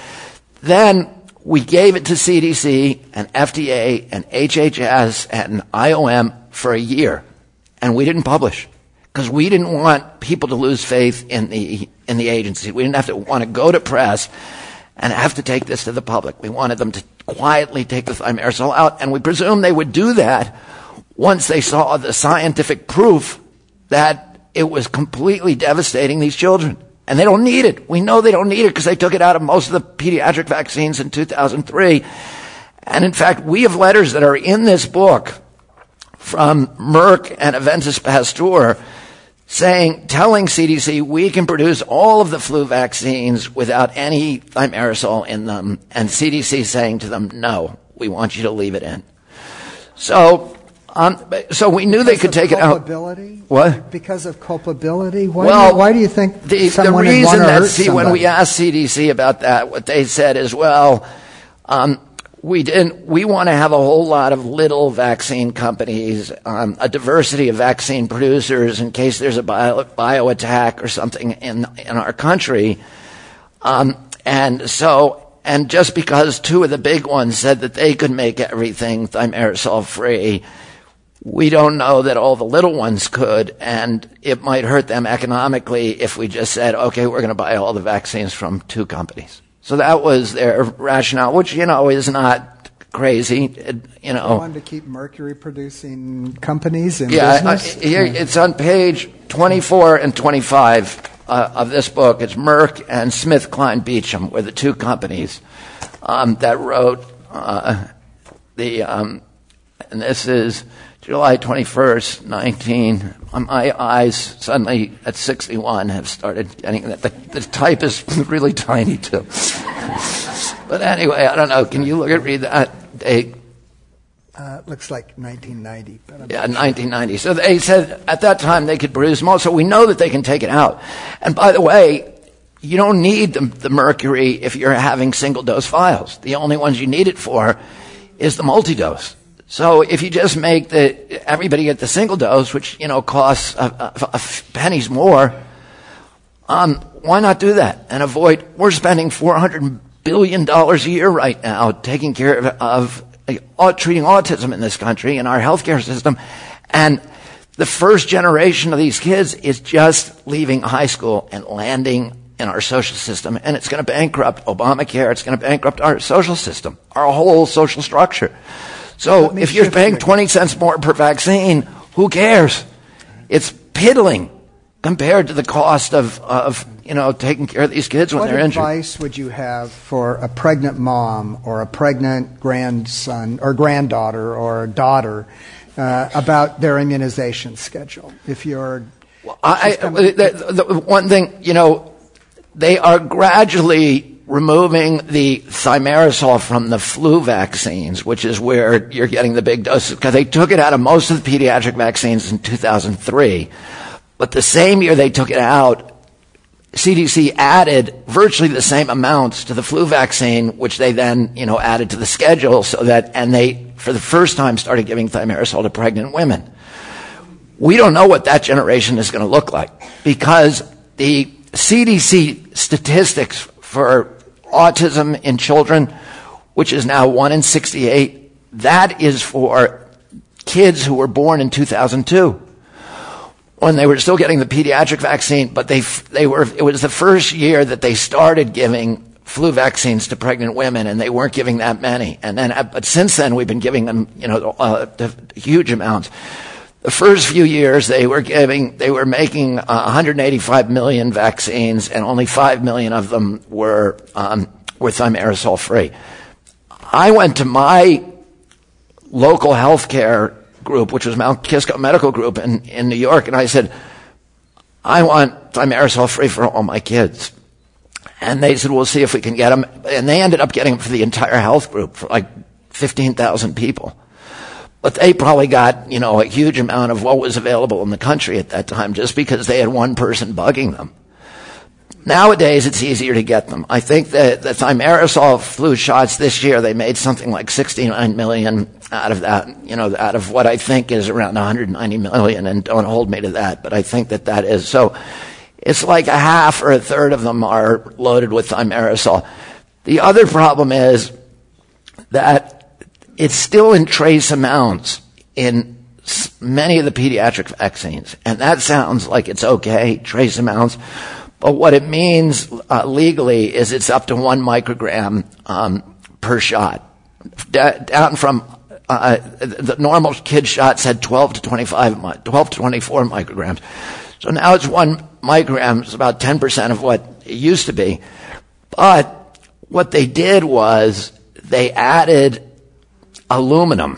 Then we gave it to C D C and F D A and H H S and I O M for a year, and we didn't publish because we didn't want people to lose faith in the in the agency. We didn't have to want to go to press and have to take this to the public. We wanted them to quietly take the thimerosal out, and we presumed they would do that once they saw the scientific proof that it was completely devastating these children. And they don't need it. We know they don't need it because they took it out of most of the pediatric vaccines in two thousand three. And in fact, we have letters that are in this book from Merck and Aventis Pasteur saying, telling C D C we can produce all of the flu vaccines without any thimerosal in them, and C D C saying to them, no, we want you to leave it in. So, um, so we knew because they could take culpability? it out. What? Because of culpability? Why well, do you, why do you think the, someone the reason would that hurt see somebody? when we asked C D C about that, what they said is, well, um, we didn't. We want to have a whole lot of little vaccine companies, um, a diversity of vaccine producers in case there's a bio, bio attack or something in in our country. Um, and so, and just because two of the big ones said that they could make everything thimerosal free, we don't know that all the little ones could, and it might hurt them economically if we just said, okay, we're going to buy all the vaccines from two companies. So that was their rationale, which, you know, is not crazy, it, you know. They wanted to keep mercury producing companies in yeah, business? I, here, it's on page twenty-four and twenty-five uh, of this book. It's Merck and SmithKline Beecham were the two companies um, that wrote uh, the, um, and this is July twenty-first, nineteen. My eyes suddenly at sixty-one have started getting that. The, the type is really tiny too. But anyway, I don't know. Can you look at read that date? Uh, looks like nineteen ninety. But yeah, nineteen ninety. So they said at that time they could produce more. So we know that they can take it out. And by the way, you don't need the, the mercury if you're having single dose vials. The only ones you need it for is the multi-dose. So if you just make the everybody get the single dose, which you know costs a, a, a pennies more, um, why not do that and avoid? We're spending four hundred billion dollars a year right now taking care of, of like, uh, treating autism in this country, in our healthcare system. And the first generation of these kids is just leaving high school and landing in our social system, and it's going to bankrupt Obamacare. It's going to bankrupt our social system, our whole social structure. So if you're paying twenty cents more per vaccine, who cares? It's piddling compared to the cost of, of you know, taking care of these kids when what they're injured. What advice would you have for a pregnant mom or a pregnant grandson or granddaughter or daughter uh, about their immunization schedule? If you're... Well, I, I, the, the one thing, you know, they are gradually removing the thimerosal from the flu vaccines, which is where you're getting the big doses, because they took it out of most of the pediatric vaccines in two thousand three. But the same year they took it out, C D C added virtually the same amounts to the flu vaccine, which they then, you know, added to the schedule, so that, and they, for the first time, started giving thimerosal to pregnant women. We don't know what that generation is going to look like, because the C D C statistics for autism in children, which is now one in sixty-eight, that is for kids who were born in two thousand two, when they were still getting the pediatric vaccine, but they they were it was the first year that they started giving flu vaccines to pregnant women, and they weren't giving that many. And then, but since then, we've been giving them, you know, uh, huge amounts. The first few years, they were giving, they were making uh, one hundred eighty-five million vaccines, and only five million of them were um, were thimerosal free. I went to my local healthcare group, which was Mount Kisco Medical Group in, in New York, and I said, I want thimerosal free for all my kids. And they said, we'll see if we can get them. And they ended up getting them for the entire health group, for like fifteen thousand people. But they probably got, you know, a huge amount of what was available in the country at that time, just because they had one person bugging them. Nowadays, it's easier to get them. I think that the thimerosal flu shots this year, they made something like sixty-nine million out of that, you know, out of what I think is around one hundred ninety million, and don't hold me to that, but I think that that is. So it's like a half or a third of them are loaded with thimerosal. The other problem is that it's still in trace amounts in many of the pediatric vaccines. And that sounds like it's okay, trace amounts. But what it means uh, legally is it's up to one microgram um, per shot. D- down from uh, the normal kid shots had twelve to twenty-five, twelve to twenty-four micrograms. So now it's one microgram. It's about ten percent of what it used to be. But what they did was they added aluminum.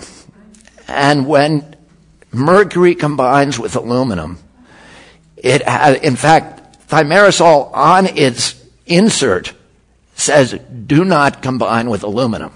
And when mercury combines with aluminum, it has, in fact, thimerosal on its insert says, do not combine with aluminum.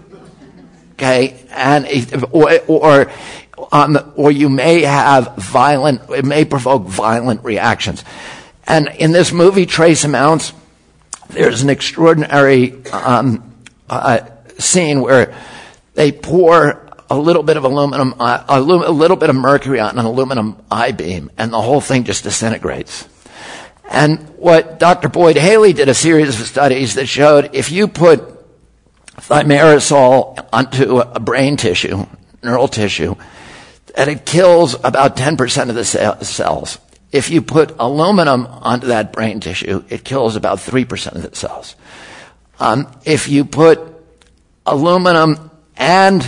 Okay? And, it, or, or, um, or you may have violent, it may provoke violent reactions. And in this movie, Trace Amounts, there's an extraordinary, um, uh, scene where they pour a little bit of aluminum, uh, a, a little bit of mercury on an aluminum I-beam, and the whole thing just disintegrates. And what Doctor Boyd Haley did a series of studies that showed if you put thimerosal onto a brain tissue, neural tissue, that it kills about ten percent of the cells. If you put aluminum onto that brain tissue, it kills about three percent of the cells. Um, if you put aluminum and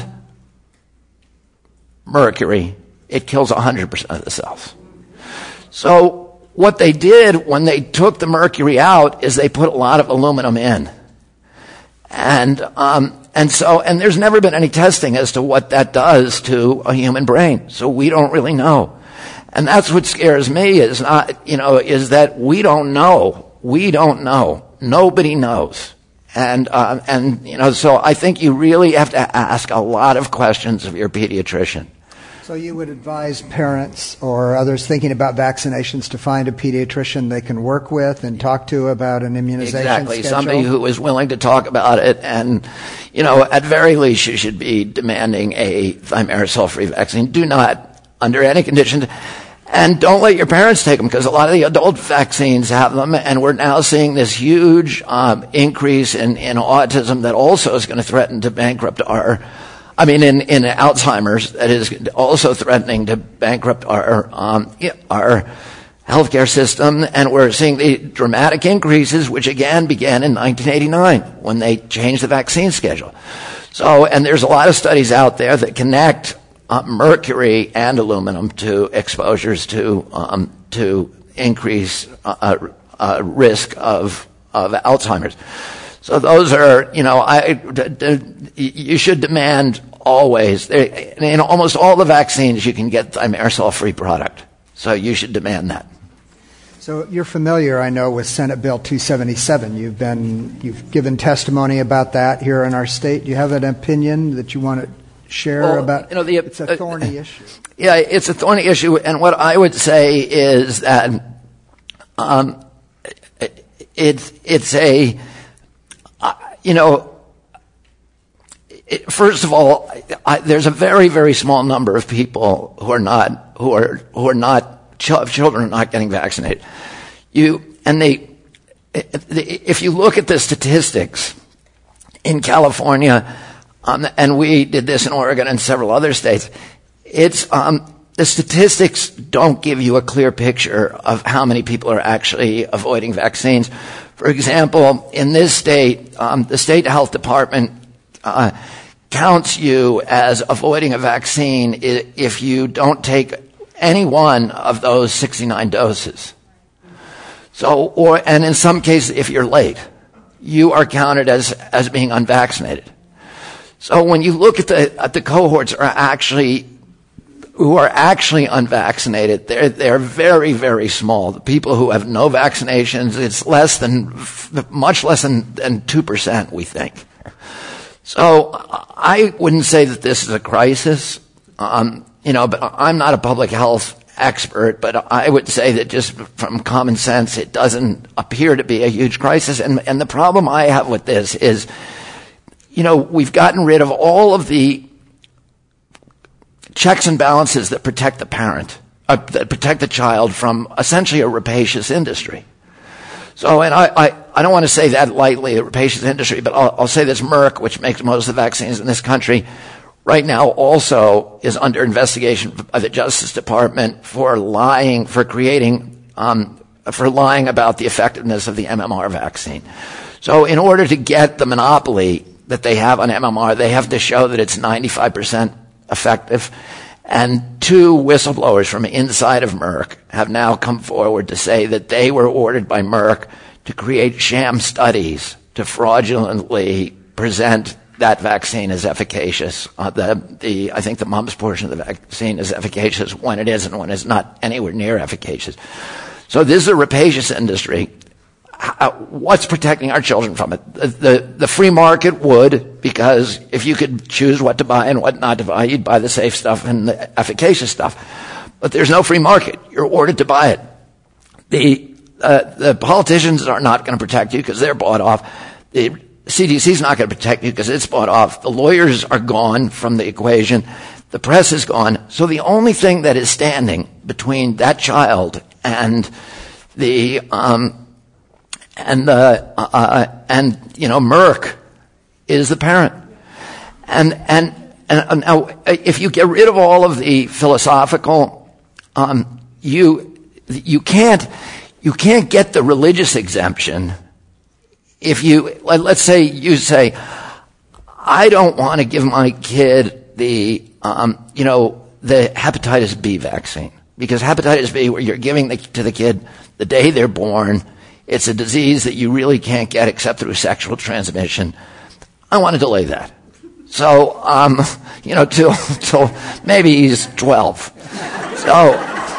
mercury, it kills one hundred percent of the cells. So what they did when they took the mercury out is they put a lot of aluminum in. And, um, and so, and there's never been any testing as to what that does to a human brain. So we don't really know. And that's what scares me is not, you know, is that we don't know. We don't know. Nobody knows. And, uh, and, you know, so I think you really have to ask a lot of questions of your pediatrician. So you would advise parents or others thinking about vaccinations to find a pediatrician they can work with and talk to about an immunization exactly. schedule? Somebody who is willing to talk about it. And, you know, at very least, you should be demanding a thimerosal-free vaccine. Do not, under any condition, and don't let your parents take them, because a lot of the adult vaccines have them, and we're now seeing this huge um, increase in, in autism that also is going to threaten to bankrupt our I mean, in, in Alzheimer's, that is also threatening to bankrupt our, um, our healthcare system, and we're seeing the dramatic increases, which again began in nineteen eighty-nine when they changed the vaccine schedule. So, and there's a lot of studies out there that connect uh, mercury and aluminum to exposures to, um, to increase uh, uh, risk of, of Alzheimer's. So those are, you know, I, d- d- you should demand always, in almost all the vaccines you can get thimerosal-free product. So you should demand that. So you're familiar, I know, with Senate Bill two seventy-seven. You've been, you've given testimony about that here in our state. Do you have an opinion that you want to share well, about? You know, the, it's a thorny uh, issue. Yeah, it's a thorny issue. And what I would say is that um, it, it's, it's a, uh, you know, it, first of all, I, there's a very, very small number of people who are not, who are, who are not, ch- children are not getting vaccinated. You, and they, if you look at the statistics in California, um, and we did this in Oregon and several other states, it's, um, the statistics don't give you a clear picture of how many people are actually avoiding vaccines. For example, in this state, um, the state health department, uh, counts you as avoiding a vaccine if you don't take any one of those sixty-nine doses. So, or, and in some cases, if you're late, you are counted as, as being unvaccinated. So when you look at the, at the cohorts are actually, who are actually unvaccinated, they're, they're very, very small. The people who have no vaccinations, it's less than, much less than, than two percent, we think. So I wouldn't say that this is a crisis, um, you know, but I'm not a public health expert, but I would say that just from common sense, it doesn't appear to be a huge crisis. And, and the problem I have with this is, you know, we've gotten rid of all of the checks and balances that protect the parent, uh, that protect the child from essentially a rapacious industry. So, and I, I, I don't want to say that lightly, a rapacious industry, but I'll, I'll say this: Merck, which makes most of the vaccines in this country, right now also is under investigation by the Justice Department for lying, for creating, um, for lying about the effectiveness of the M M R vaccine. So in order to get the monopoly that they have on M M R, they have to show that it's ninety-five percent effective. And two whistleblowers from inside of Merck have now come forward to say that they were ordered by Merck to create sham studies to fraudulently present that vaccine as efficacious. Uh, the, the, I think the mumps portion of the vaccine is efficacious when it isn't, when it's not anywhere near efficacious. So this is a rapacious industry. How, what's protecting our children from it? The, the, the free market would, because if you could choose what to buy and what not to buy, you'd buy the safe stuff and the efficacious stuff. But there's no free market. You're ordered to buy it. The, uh, the politicians are not going to protect you because they're bought off. The C D C is not going to protect you because it's bought off. The lawyers are gone from the equation. The press is gone. So the only thing that is standing between that child and the, um, and the, uh, and, you know, Merck is the parent. And, and, and now, if you get rid of all of the philosophical, um, you, you can't, you can't get the religious exemption. If you, let's say you say, I don't want to give my kid the, um, you know, the hepatitis B vaccine, because hepatitis B, where you're giving the, to the kid the day they're born, it's a disease that you really can't get except through sexual transmission. I want to delay that. So, um, you know, till, till maybe he's twelve. So,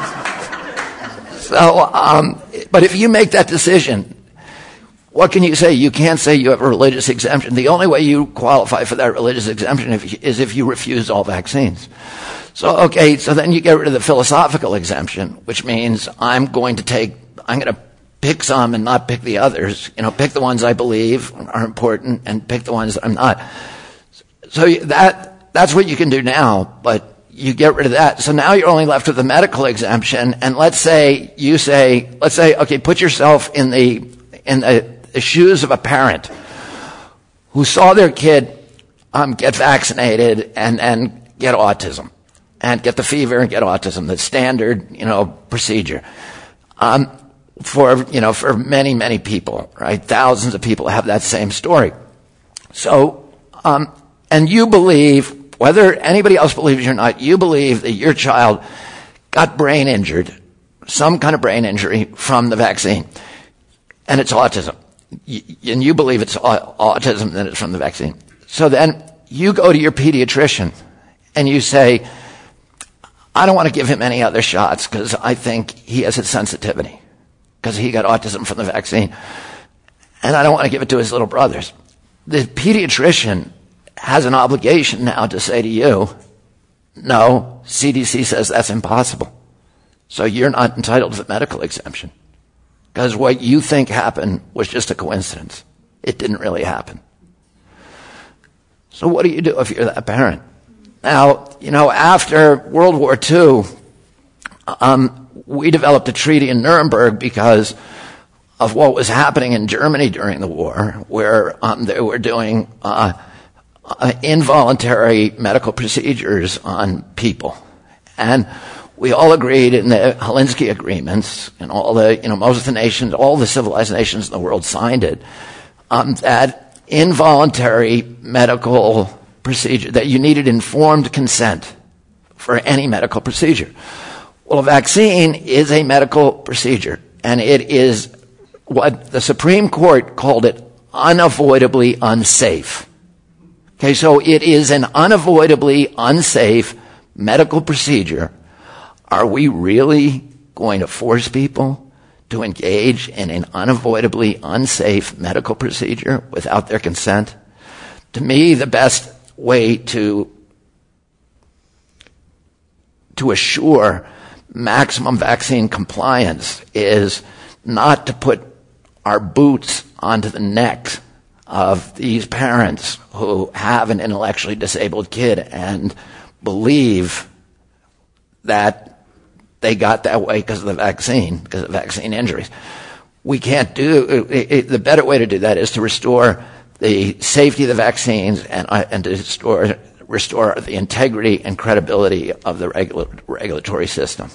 so, um, but if you make that decision, what can you say? You can't say you have a religious exemption. The only way you qualify for that religious exemption if you, is if you refuse all vaccines. So, okay, so then you get rid of the philosophical exemption, which means I'm going to take, I'm going to pick some and not pick the others. You know, pick the ones I believe are important and pick the ones that I'm not. So that, that's what you can do now, but you get rid of that. So now you're only left with the medical exemption. And let's say you say, let's say, okay, put yourself in the, in the, the shoes of a parent who saw their kid um, get vaccinated and, and get autism, and get the fever and get autism, the standard, you know, procedure. Um, for, you know, for many, many people, right? Thousands of people have that same story. So, um, and you believe, whether anybody else believes or not, you believe that your child got brain injured, some kind of brain injury from the vaccine, and it's autism. Y- and you believe it's au- autism, that it's from the vaccine. So then you go to your pediatrician and you say, I don't want to give him any other shots because I think he has a sensitivity because he got autism from the vaccine, and I don't want to give it to his little brothers. The pediatrician has an obligation now to say to you, no, C D C says that's impossible. So you're not entitled to the medical exemption. Because what you think happened was just a coincidence. It didn't really happen. So what do you do if you're that parent? Now, you know, after World War Two, um, we developed a treaty in Nuremberg because of what was happening in Germany during the war, where um, they were doing uh, uh, involuntary medical procedures on people. And we all agreed in the Helsinki agreements, and all the, you know, most of the nations, all the civilized nations in the world signed it, um, that involuntary medical procedure, that you needed informed consent for any medical procedure. Well, a vaccine is a medical procedure, and it is what the Supreme Court called it unavoidably unsafe. Okay, so it is an unavoidably unsafe medical procedure. Are we really going to force people to engage in an unavoidably unsafe medical procedure without their consent? To me, the best way to to assure maximum vaccine compliance is not to put our boots onto the necks of these parents who have an intellectually disabled kid and believe that they got that way because of the vaccine, because of vaccine injuries. We can't do it, it, the better way to do that is to restore the safety of the vaccines and, uh, and to restore, restore the integrity and credibility of the regula- regulatory system.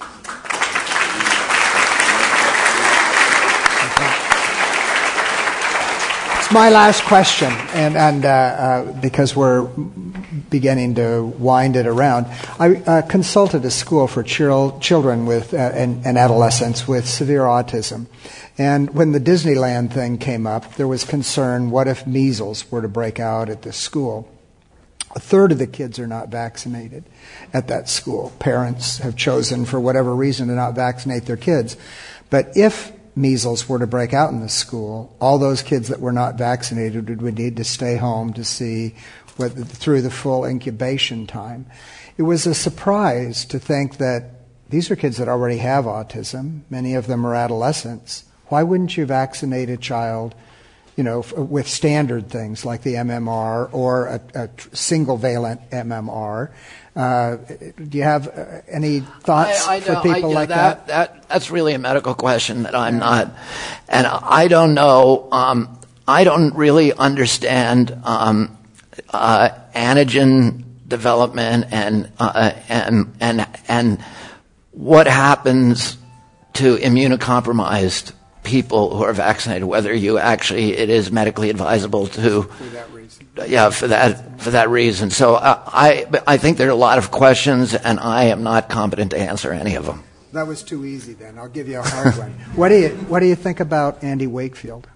It's my last question, and, and uh, uh, because we're beginning to wind it around, I uh, consulted a school for chil- children with uh, and, and adolescents with severe autism. And when the Disneyland thing came up, there was concern, what if measles were to break out at this school? A third of the kids are not vaccinated at that school. Parents have chosen, for whatever reason, to not vaccinate their kids. But if measles were to break out in the school, all those kids that were not vaccinated would need to stay home to see what, through the full incubation time. It was a surprise to think that these are kids that already have autism. Many of them are adolescents. Why wouldn't you vaccinate a child, you know, with standard things like the M M R or a, a single valent M M R? Uh, do you have uh, any thoughts I, I for people I, like that, that? that? That's really a medical question that I'm not, and I don't know. Um, I don't really understand um, uh, antigen development and uh, and and and what happens to immunocompromised people who are vaccinated. Whether you actually it is medically advisable to. For that reason. Yeah, for that for that reason. So uh, I I think there are a lot of questions, and I am not competent to answer any of them. That was too easy. Then I'll give you a hard one. What do you What do you think about Andy Wakefield?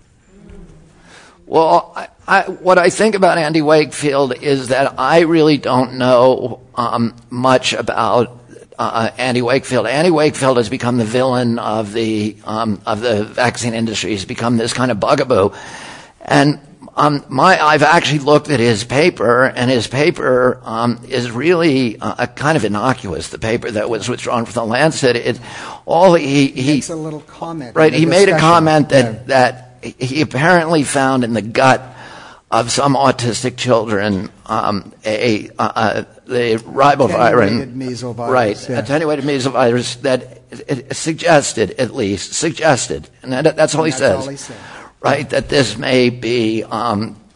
Well, I, I, what I think about Andy Wakefield is that I really don't know um, much about uh, Andy Wakefield. Andy Wakefield has become the villain of the um, of the vaccine industry. He's become this kind of bugaboo, and. Um, my, I've actually looked at his paper, and his paper um, is really uh, kind of innocuous. The paper that was withdrawn from the Lancet, it all he he, he makes a little comment. Right, he made a comment that yeah. that he apparently found in the gut of some autistic children um, a uh, the ribavirin, attenuated measles virus, right, yeah. attenuated measles virus that it, it suggested at least suggested, and that, that's all and he that's says. All he said. Right, that this may be um,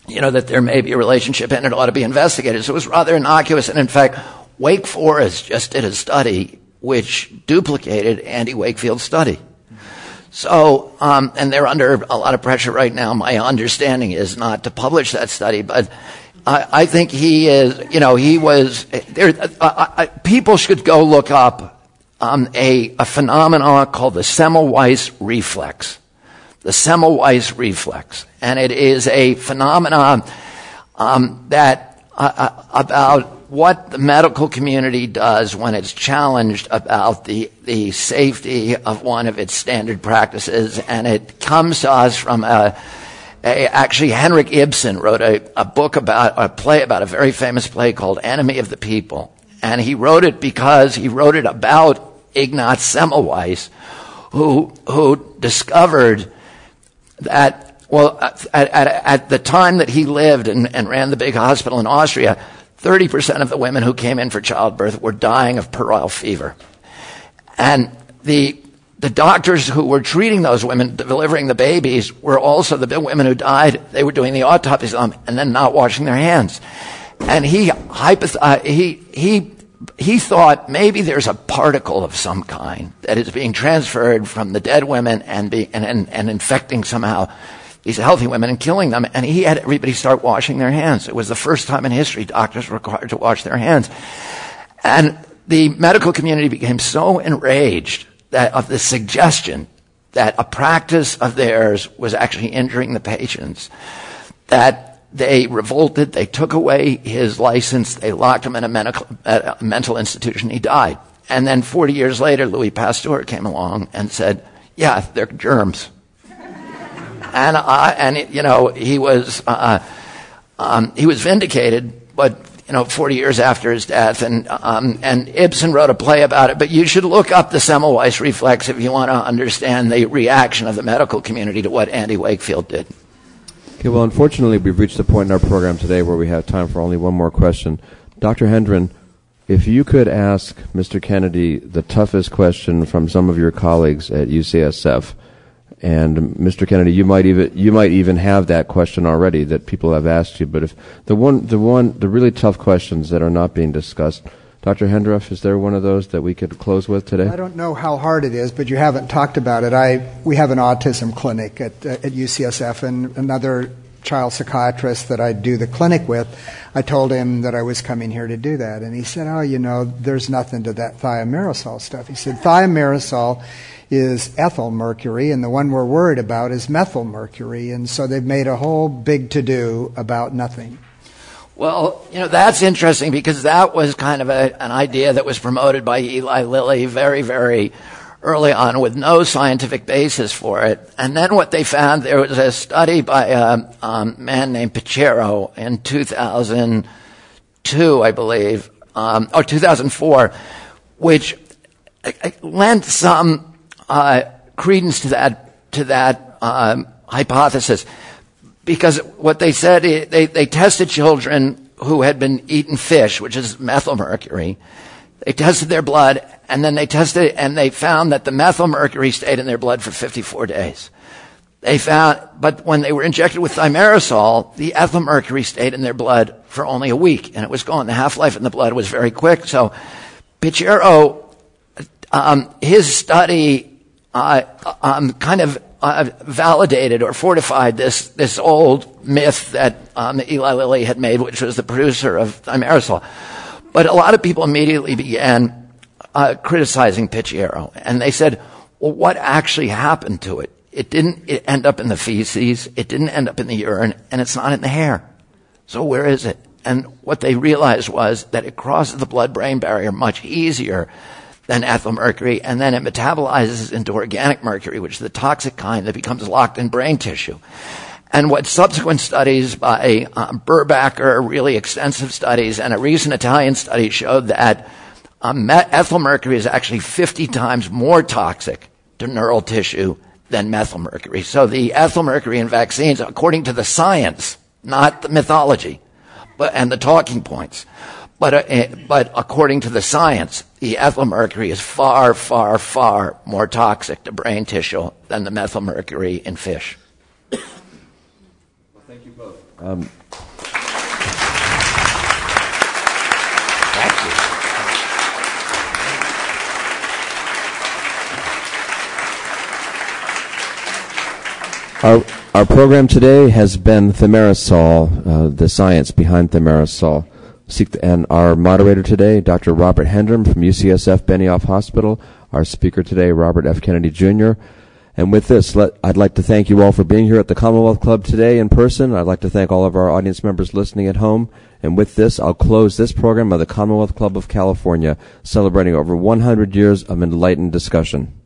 you know, that there may be a relationship and it ought to be investigated. So it was rather innocuous. And in fact, Wake Forest just did a study which duplicated Andy Wakefield's study. So, um, and they're under a lot of pressure right now. My understanding is not to publish that study, but I, I think he is, you know, he was, there, uh, I, people should go look up um, a, a phenomenon called the Semmelweis reflex. The Semmelweis reflex. And it is a phenomenon um, that, uh, about what the medical community does when it's challenged about the, the safety of one of its standard practices. And it comes to us from a, a actually Henrik Ibsen wrote a, a book about, a play about a very famous play called Enemy of the People. And he wrote it because he wrote it about Ignaz Semmelweis, who, who discovered that, well, at, at, at the time that he lived and, and ran the big hospital in Austria, thirty percent of the women who came in for childbirth were dying of puerile fever. And the, the doctors who were treating those women, delivering the babies, were also the women who died. They were doing the autopsies on them and then not washing their hands. And he, hypoth- uh, he, he, he thought maybe there's a particle of some kind that is being transferred from the dead women and, be, and, and, and infecting somehow these healthy women and killing them. And he had everybody start washing their hands. It was the first time in history doctors were required to wash their hands. And the medical community became so enraged that of the suggestion that a practice of theirs was actually injuring the patients that they revolted. They took away his license. They locked him in a medical, a mental institution. He died. And then forty years later, Louis Pasteur came along and said, yeah, they're germs. And, uh, and it, you know, he was, uh, um, he was vindicated, but, you know, forty years after his death. And, um, and Ibsen wrote a play about it. But you should look up the Semmelweis reflex if you want to understand the reaction of the medical community to what Andy Wakefield did. Okay, well, unfortunately, we've reached a point in our program today where we have time for only one more question. Doctor Hendren, if you could ask Mister Kennedy the toughest question from some of your colleagues at U C S F, and Mister Kennedy, you might even you might even have that question already that people have asked you. But if the one the one the really tough questions that are not being discussed, Doctor Hendruff, is there one of those that we could close with today? I don't know how hard it is, but you haven't talked about it. I we have an autism clinic at uh, at U C S F, and another child psychiatrist that I do the clinic with, I told him that I was coming here to do that, and he said, "Oh, you know, there's nothing to that thimerosal stuff." He said, "Thimerosal is ethyl mercury, and the one we're worried about is methyl mercury," and so they've made a whole big to-do about nothing. Well, you know, that's interesting because that was kind of a, an idea that was promoted by Eli Lilly very, very early on with no scientific basis for it. And then what they found, there was a study by a um, man named Pichero in two thousand two, I believe, um, or two thousand four, which lent some uh, credence to that, to that um, hypothesis. Because what they said, they, they tested children who had been eating fish, which is methylmercury. They tested their blood, and then they tested, and they found that the methylmercury stayed in their blood for fifty-four days. They found, but when they were injected with thimerosal, the ethylmercury stayed in their blood for only a week, and it was gone. The half-life in the blood was very quick. So, Pichero, um, his study, uh, um, kind of Uh, validated or fortified this this old myth that um, Eli Lilly had made, which was the producer of thimerosal. But a lot of people immediately began uh, criticizing Pichero, and they said, "Well, what actually happened to it? It didn't it end up in the feces. It didn't end up in the urine, and it's not in the hair. So where is it?" And what they realized was that it crosses the blood-brain barrier much easier than ethyl mercury, and then it metabolizes into organic mercury, which is the toxic kind that becomes locked in brain tissue. And what subsequent studies by um, Burbacker, really extensive studies, and a recent Italian study showed that um, ethyl mercury is actually fifty times more toxic to neural tissue than methyl mercury. So the ethyl mercury in vaccines, according to the science, not the mythology, but and the talking points, But, uh, but according to the science, the ethyl mercury is far, far, far more toxic to brain tissue than the methyl mercury in fish. Well, thank you both. Um, Thank you. Our, our program today has been thimerosal, uh, the science behind thimerosal. And our moderator today, Doctor Robert Hendrum from U C S F Benioff Hospital. Our speaker today, Robert F. Kennedy Junior And with this, let, I'd like to thank you all for being here at the Commonwealth Club today in person. I'd like to thank all of our audience members listening at home. And with this, I'll close this program of the Commonwealth Club of California, celebrating over one hundred years of enlightened discussion.